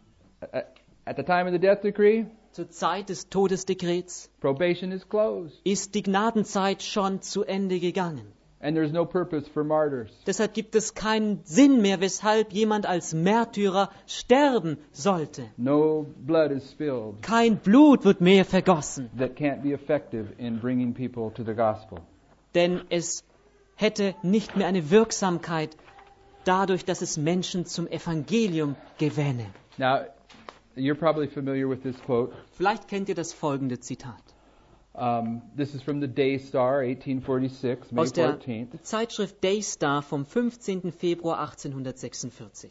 At the time of the death decree, Zur Zeit des Todesdekrets probation is closed, ist die Gnadenzeit schon zu Ende gegangen. and there's no purpose for martyrs. Deshalb gibt es keinen Sinn mehr, weshalb jemand als Märtyrer sterben sollte. No blood is spilled Kein Blut wird mehr vergossen, that can't be effective in bringing people to the gospel. denn es hätte nicht mehr eine Wirksamkeit dadurch, dass es Menschen zum Evangelium gewänne. Now, you're probably familiar with this quote. Vielleicht kennt ihr das folgende Zitat. This is from the Daystar, 1846, May Aus der 14th. Zeitschrift Daystar vom 15. Februar 1846.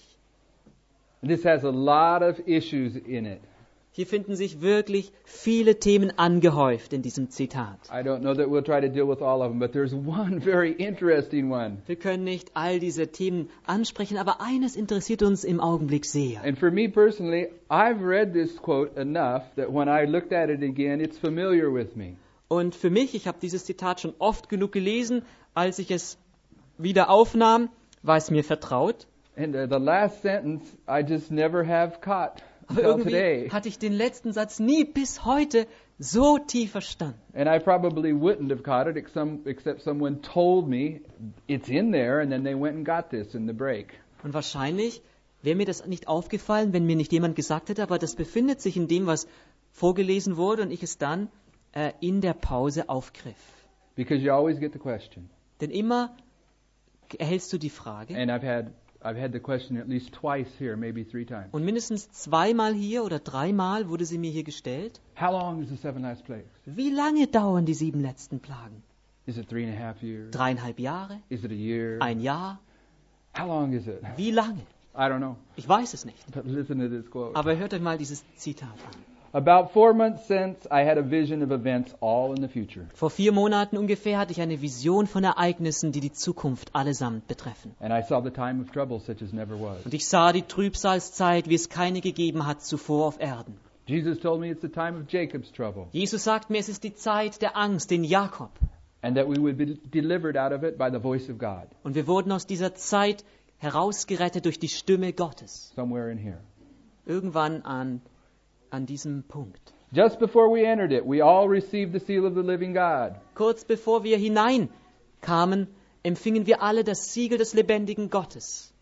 This has a lot of issues in it. Hier finden sich wirklich viele Themen angehäuft in diesem Zitat. I don't know that we'll try to deal with all of them, but there's one very interesting one. Wir können nicht all diese Themen ansprechen, aber eines interessiert uns im Augenblick sehr. And for me personally, I've read this quote enough that when I looked at it again, it's familiar with me. Und für mich, ich habe dieses Zitat schon oft genug gelesen, als ich es wieder aufnahm, war es mir vertraut. And the last sentence, I just never have caught Aber until irgendwie today. hatte ich den letzten Satz nie bis heute so tief verstanden. And I probably wouldn't have caught it except someone told me it's in there, and then they went and got this in the break. Und wahrscheinlich wäre mir das nicht aufgefallen, wenn mir nicht jemand gesagt hätte, aber das befindet sich in dem, was vorgelesen wurde und ich es dann in der Pause aufgriff. Because you always get the question. Denn immer erhältst du die Frage, And I've had the question at least twice here, maybe 3 times. und mindestens zweimal hier oder dreimal wurde sie mir hier gestellt. How long is the 7 last plagues? Wie lange dauern die 7 letzten Plagen? Is it 3.5 years? 3,5 Jahre? Is it a year? Ein Jahr? How long is it? Wie lange? I don't know. Ich weiß es nicht. But listen to this quote. Aber hört euch mal dieses Zitat an. About 4 months since, I had a vision of events all in the future. Vor 4 Monaten ungefähr hatte ich eine Vision von Ereignissen, die die Zukunft allesamt betreffen. And I saw the time of trouble such as never was. Und ich sah die Trübsalzeit, wie es keine gegeben hat zuvor auf Erden. Jesus told me it's the time of Jacob's trouble. Jesus sagt mir, es ist die Zeit der Angst in Jakob. and that we would be delivered out of it by the voice of God. Und wir wurden aus dieser Zeit herausgerettet durch die Stimme Gottes. Somewhere in here. Irgendwann an diesem Punkt. Just before we entered it, we all received the seal of the living God. Kurz bevor wir hineinkamen, empfingen wir alle das Siegel des lebendigen Gottes.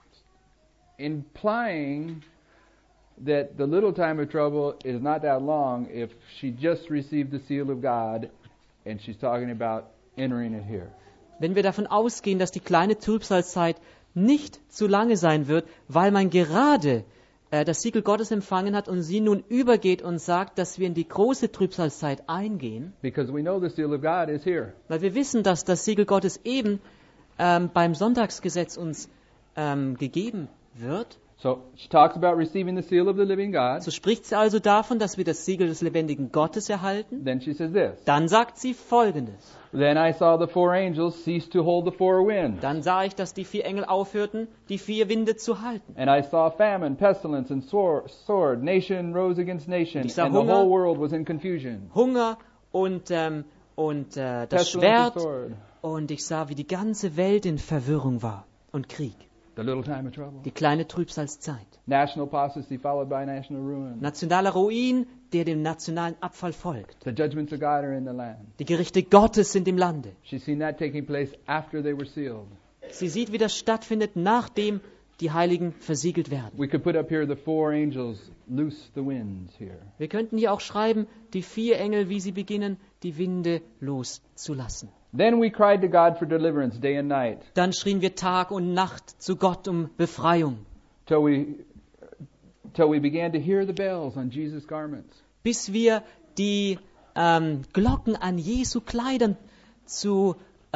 Implying that the little time of trouble is not that long if she just received the seal of God, and she's talking about entering it here. Wenn wir davon ausgehen, dass die kleine Trübsalzeit nicht zu lange sein wird, weil man gerade das Siegel Gottes empfangen hat und sie nun übergeht und sagt, dass wir in die große Trübsalzeit eingehen, Because we know the seal of God is here. weil wir wissen, dass das Siegel Gottes eben beim Sonntagsgesetz uns gegeben wird. So she talks about receiving the seal of the living God. So spricht sie also davon, dass wir das Siegel des lebendigen Gottes erhalten. Then she says this. Dann sagt sie Folgendes. Then I saw the four angels cease to hold the four winds. Dann sah ich, dass die 4 Engel aufhörten, die 4 Winde zu halten. And I saw famine, pestilence, and sword. Nation rose against nation, Ich sah and the Hunger. whole world was in confusion. Hunger und das Pestilence and Schwert. sword. Und ich sah, wie die ganze Welt in Verwirrung war. Und Krieg. The little time of trouble. Die kleine Trübsalzeit. National apostasy followed by national ruin. Nationaler Ruin, der dem nationalen Abfall folgt. The judgments of God are in the land. Die Gerichte Gottes sind im Lande. She's seen that taking place after they were sealed. Sie sieht, wie das stattfindet, nachdem die Heiligen versiegelt werden. We could put up here the four angels loose the winds here. Wir könnten hier auch schreiben, die 4 Engel, wie sie beginnen, die Winde loszulassen. Then we cried to God for deliverance day and night Dann schrien wir Tag und Nacht zu Gott um Befreiung, till we began to hear the bells on Jesus' garments. bis wir die Glocken an Jesu Kleidern zu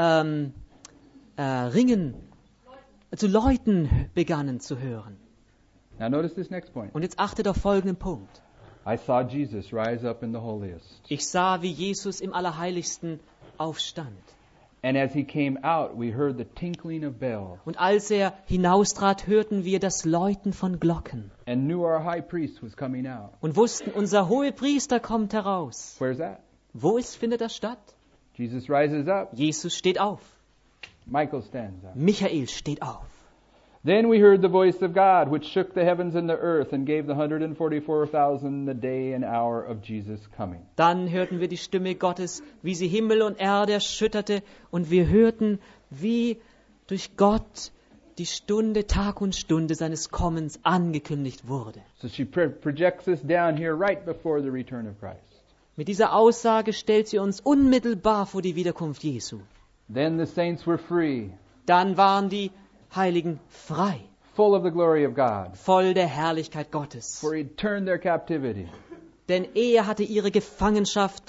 läuten begannen zu hören. Now notice this next point. Und jetzt achtet auf folgenden Punkt. I saw Jesus rise up in the holiest. Ich sah, wie Jesus im Allerheiligsten aufstand. And as he came out, we heard the tinkling of bells Und als er hinaustrat, hörten wir das Läuten von Glocken and knew our high priest was coming out. und wussten, unser Hohepriester kommt heraus. Where's that? Findet das statt? Jesus rises up. Jesus steht auf. Michael stands up. Michael steht auf. Then we heard the voice of God, which shook the heavens and the earth and gave the 144,000 the day and hour of Jesus' coming. Dann hörten wir die Stimme Gottes, wie sie Himmel und Erde erschütterte, und wir hörten, wie durch Gott die Stunde, Tag und Stunde seines Kommens angekündigt wurde. So she projects us down here right before the return of Christ. Mit dieser Aussage stellt sie uns unmittelbar vor die Wiederkunft Jesu. Then the saints were free, Dann waren die Heiligen frei, full of the glory of God, voll der Herrlichkeit Gottes. for he'd turned their captivity. Denn er hatte ihre Gefangenschaft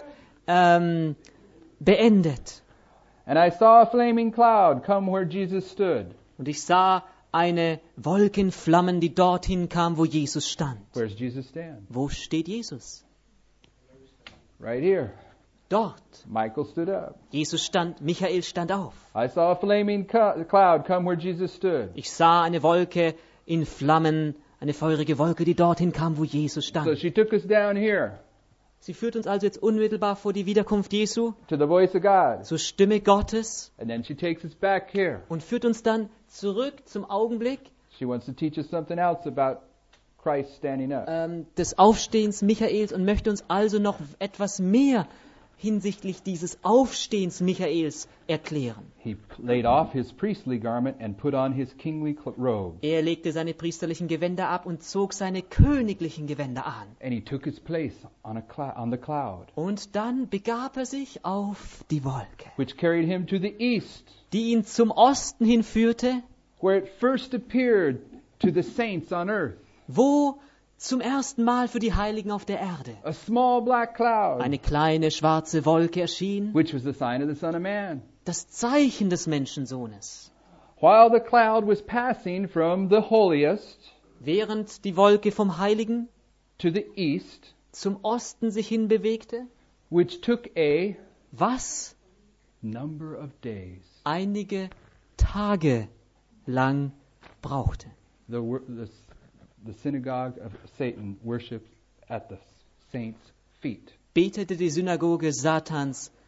beendet. And I saw a flaming cloud come where Jesus stood. Und ich sah eine Wolke in Flammen, die dorthin kam, wo Jesus stand. Where's Jesus stand? Wo steht Jesus? Right here. Dort. Michael stood up. Jesus stand, Michael stand auf. I saw a flaming cloud come where Jesus stood. Ich sah eine Wolke in Flammen, eine feurige Wolke, die dorthin kam, wo Jesus So stand. she took us down here Sie führt uns also jetzt unmittelbar vor die Wiederkunft Jesu, to the voice of God. zur Stimme Gottes, And then she takes us back here. und führt uns dann zurück zum Augenblick She wants to teach us something else about Christ standing up. des Aufstehens Michaels und möchte uns also noch etwas mehr hinsichtlich dieses Aufstehens Michaels erklären. He laid off his priestly garment and put on his kingly robe. Er legte seine priesterlichen Gewänder ab und zog seine königlichen Gewänder an. And he took his place on the cloud, Und dann begab er sich auf die Wolke, which carried him to the east, die ihn zum Osten hinführte, where it first appeared to the saints on earth. wo zum ersten Mal für die Heiligen auf der Erde A small black cloud, eine kleine schwarze Wolke erschien, which was the sign of the Son of Man. das Zeichen des Menschensohnes. While the cloud was passing from the holiest Während die Wolke vom Heiligen to the east, zum Osten sich hinbewegte, which took a was number of days. einige Tage lang brauchte. The synagogue of Satan worshipped at the saints' feet. Betete die Synagoge Satans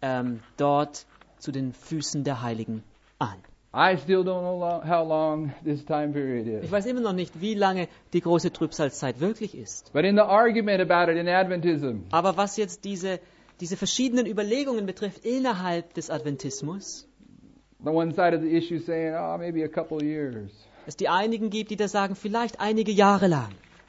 dort zu den Füßen der Heiligen an. I still don't know how long this time period Ich is. weiß immer noch nicht, wie lange die große Trübsalzeit wirklich ist. But in the argument about it in Adventism, Aber was jetzt diese verschiedenen Überlegungen betrifft innerhalb des Adventismus, the one side of the issue saying, oh, maybe a couple years. es die einigen gibt, die da sagen, vielleicht einige Jahre lang.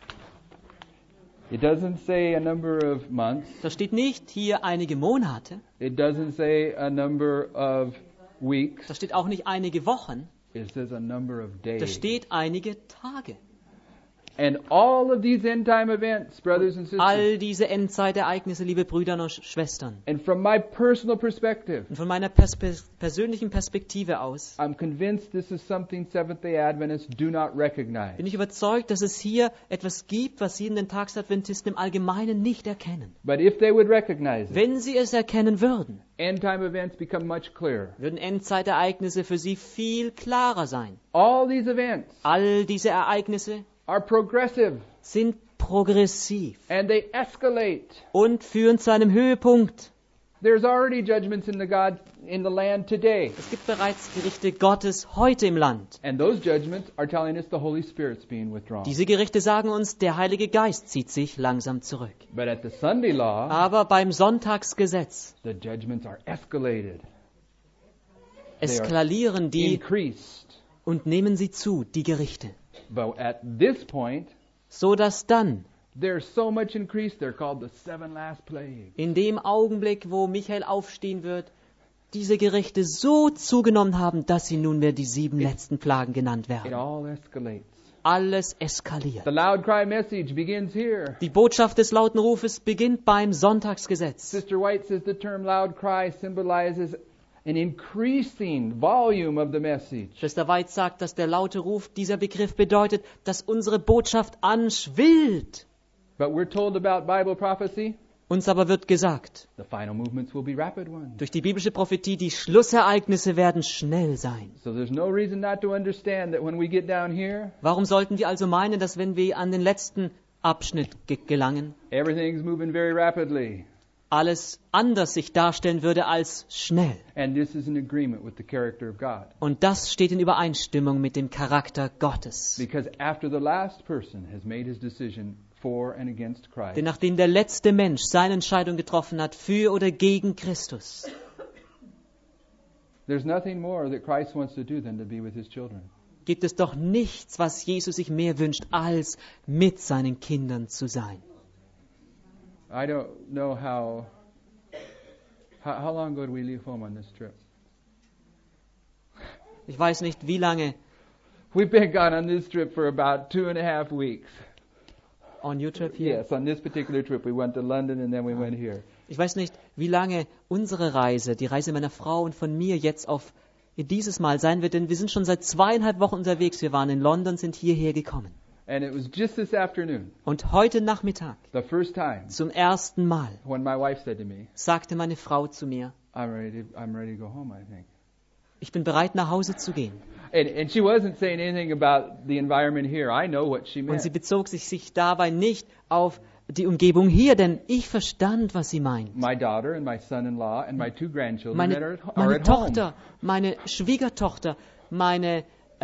It doesn't say a number of months. Da steht nicht hier einige Monate, It doesn't say a number of weeks. da steht auch nicht einige Wochen, It says a number of da days. steht einige Tage. And all of these end time events, brothers and sisters, All diese Endzeitereignisse, liebe Brüder und Schwestern. and from my personal perspective, Und von meiner persönlichen Perspektive aus I'm convinced this is something Seventh-day Adventists do not recognize. bin ich überzeugt, dass es hier etwas gibt, was sie in den Tagsadventisten im Allgemeinen nicht erkennen. But if they would recognize it, Wenn sie es erkennen würden, end time events become much clearer. würden Endzeitereignisse für sie viel klarer sein. All these events All diese Ereignisse are progressive sind progressiv and they escalate. und führen zu einem Höhepunkt. There's already judgments in the land today. Es gibt bereits Gerichte Gottes heute im Land. And those judgments are telling us the Holy Spirit's being withdrawn. Diese Gerichte sagen uns, der Heilige Geist zieht sich langsam zurück. But at the Sunday law, Aber beim Sonntagsgesetz the judgments are escalated, eskalieren die increased. und nehmen sie zu, die Gerichte. But at this point, So dass dann, they're so much increased, they're called the 7 last plagues. in dem Augenblick, wo Michael aufstehen wird, diese Gerichte so zugenommen haben, dass sie nunmehr die 7 letzten Plagen genannt It werden. all escalates. Alles eskaliert. The loud cry message begins here. Die Botschaft des lauten Rufes beginnt beim Sonntagsgesetz. Sister White says the term loud cry symbolizes an increasing volume of the message. Schwester White sagt, dass der laute Ruf, dieser Begriff bedeutet, dass unsere Botschaft anschwillt. But we're told about Bible prophecy, Uns aber wird gesagt, the final movements will be rapid ones. durch die biblische Prophetie, die Schlussereignisse werden schnell sein. So there's no reason not to understand that when we get down here, Warum sollten wir also meinen, dass wenn wir an den letzten Abschnitt gelangen, everything's moving very rapidly. alles anders sich darstellen würde als schnell? And this is in agreement with the character of God. Und das steht in Übereinstimmung mit dem Charakter Gottes. Because after the last person has made his decision for and against Christ, Denn nachdem der letzte Mensch seine Entscheidung getroffen hat, für oder gegen Christus, there's nothing more that Christ wants to do than to be with his children. gibt es doch nichts, was Jesus sich mehr wünscht, als mit seinen Kindern zu sein. I don't know how long ago did we leave home on this trip? Ich weiß nicht, wie lange We've been gone on this trip for about 2.5 weeks. on your trip here. Yes, on this particular trip we went to London and then we went here. Ich weiß nicht, wie lange unsere Reise, die Reise meiner Frau und von mir jetzt auf dieses Mal sein wird, denn wir sind schon seit 2,5 Wochen unterwegs. Wir waren in London, sind hierher gekommen. And it was just this afternoon, Und heute Nachmittag, the first time, zum ersten Mal, when my wife said to me, sagte meine Frau zu mir, I'm ready to go home, I think. ich bin bereit, nach Hause zu gehen. And she wasn't saying anything about the environment here. I know what she Und meant. sie bezog sich dabei nicht auf die Umgebung hier, denn ich verstand, was sie meint. My daughter and my son-in-law and my 2 grandchildren Meine are at home. Tochter, meine Schwiegertochter, meine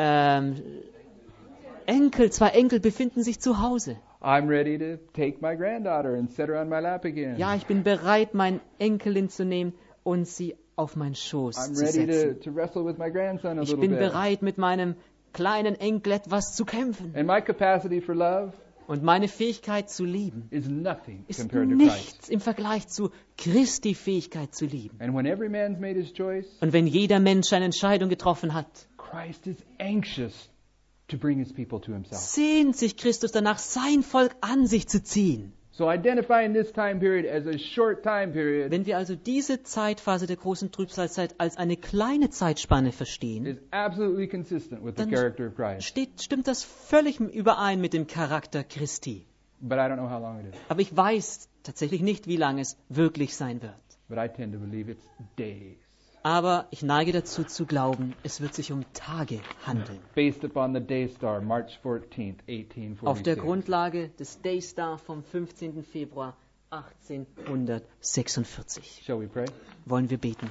Enkel, 2 Enkel befinden sich zu Hause. I'm ready to take my granddaughter and set her on my lap again. Ja, ich bin bereit, meine Enkelin zu nehmen und sie auf meinen Schoß I'm zu ready setzen. to wrestle with my grandson a Ich little bin bit. bereit, mit meinem kleinen Enkel etwas zu kämpfen. And my capacity for love Und meine Fähigkeit zu lieben is nothing ist compared to Christ. nichts im Vergleich zu Christi Fähigkeit zu lieben. And when every man's made his choice, Und wenn jeder Mensch eine Entscheidung getroffen hat, Christ is anxious to bring his people to himself. sehnt sich Christus danach, sein Volk an sich zu ziehen. So identifying this time period as a short time period Wenn wir also diese Zeitphase der großen Trübsalzeit als eine kleine Zeitspanne verstehen, is absolutely consistent with the Dann character of Christ. stimmt das völlig überein mit dem Charakter Christi. But I don't know how long it is. Aber ich weiß tatsächlich nicht, wie lange es wirklich sein wird. But I tend to believe it's days. Aber ich neige dazu zu glauben, es wird sich um Tage handeln. Based upon the day star, March 14th, 1846. Auf der Grundlage des Daystar vom 15. Februar 1846. Shall we pray? Wollen wir beten?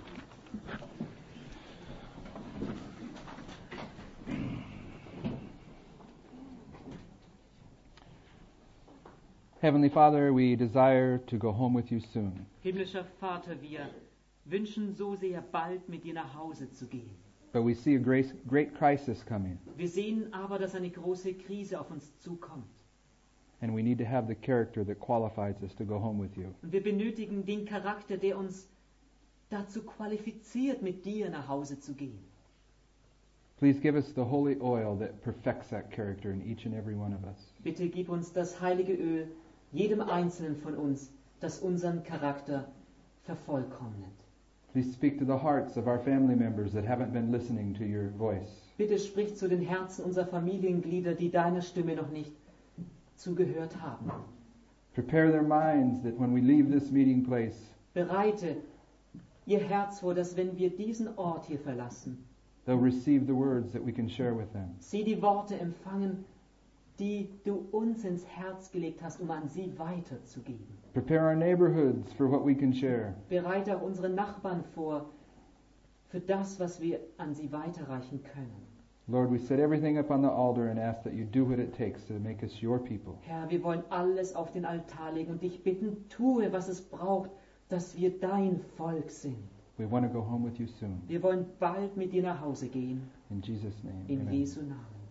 Heavenly Father, we desire to go home with you soon. Himmlischer Vater, wir wünschen so sehr, bald mit dir nach Hause zu gehen. But we see a great crisis coming, Wir sehen aber, dass eine große Krise auf uns zukommt. and we need to have the character that qualifies us to go home with you. Und wir benötigen den Charakter, der uns dazu qualifiziert, mit dir nach Hause zu gehen. Please give us the holy oil that perfects that character in each and every one of us. Bitte gib uns das heilige Öl, jedem Einzelnen von uns, das unseren Charakter vervollkommnet. Please speak to the hearts of our family members that haven't been listening to your voice. Bitte sprich zu den Herzen unserer Familienglieder, die deiner Stimme noch nicht zugehört haben. Prepare their minds that when we leave this meeting place, Bereite ihr Herz vor, dass wenn wir diesen Ort hier verlassen, they'll receive the words that we can share with them. sie die Worte empfangen, die du uns ins Herz gelegt hast, um an sie weiterzugeben. Prepare our neighborhoods for what we can share. Bereite auch unsere Nachbarn vor für das, was wir an sie weiterreichen können. Lord, we set everything up on the altar and ask that you do what it takes to make us your people. Herr, wir wollen alles auf den Altar legen und dich bitten, tue, was es braucht, dass wir dein Volk sind. We want to go home with you soon. Wir wollen bald mit dir nach Hause gehen. In Jesus' name, In amen. Jesu Namen.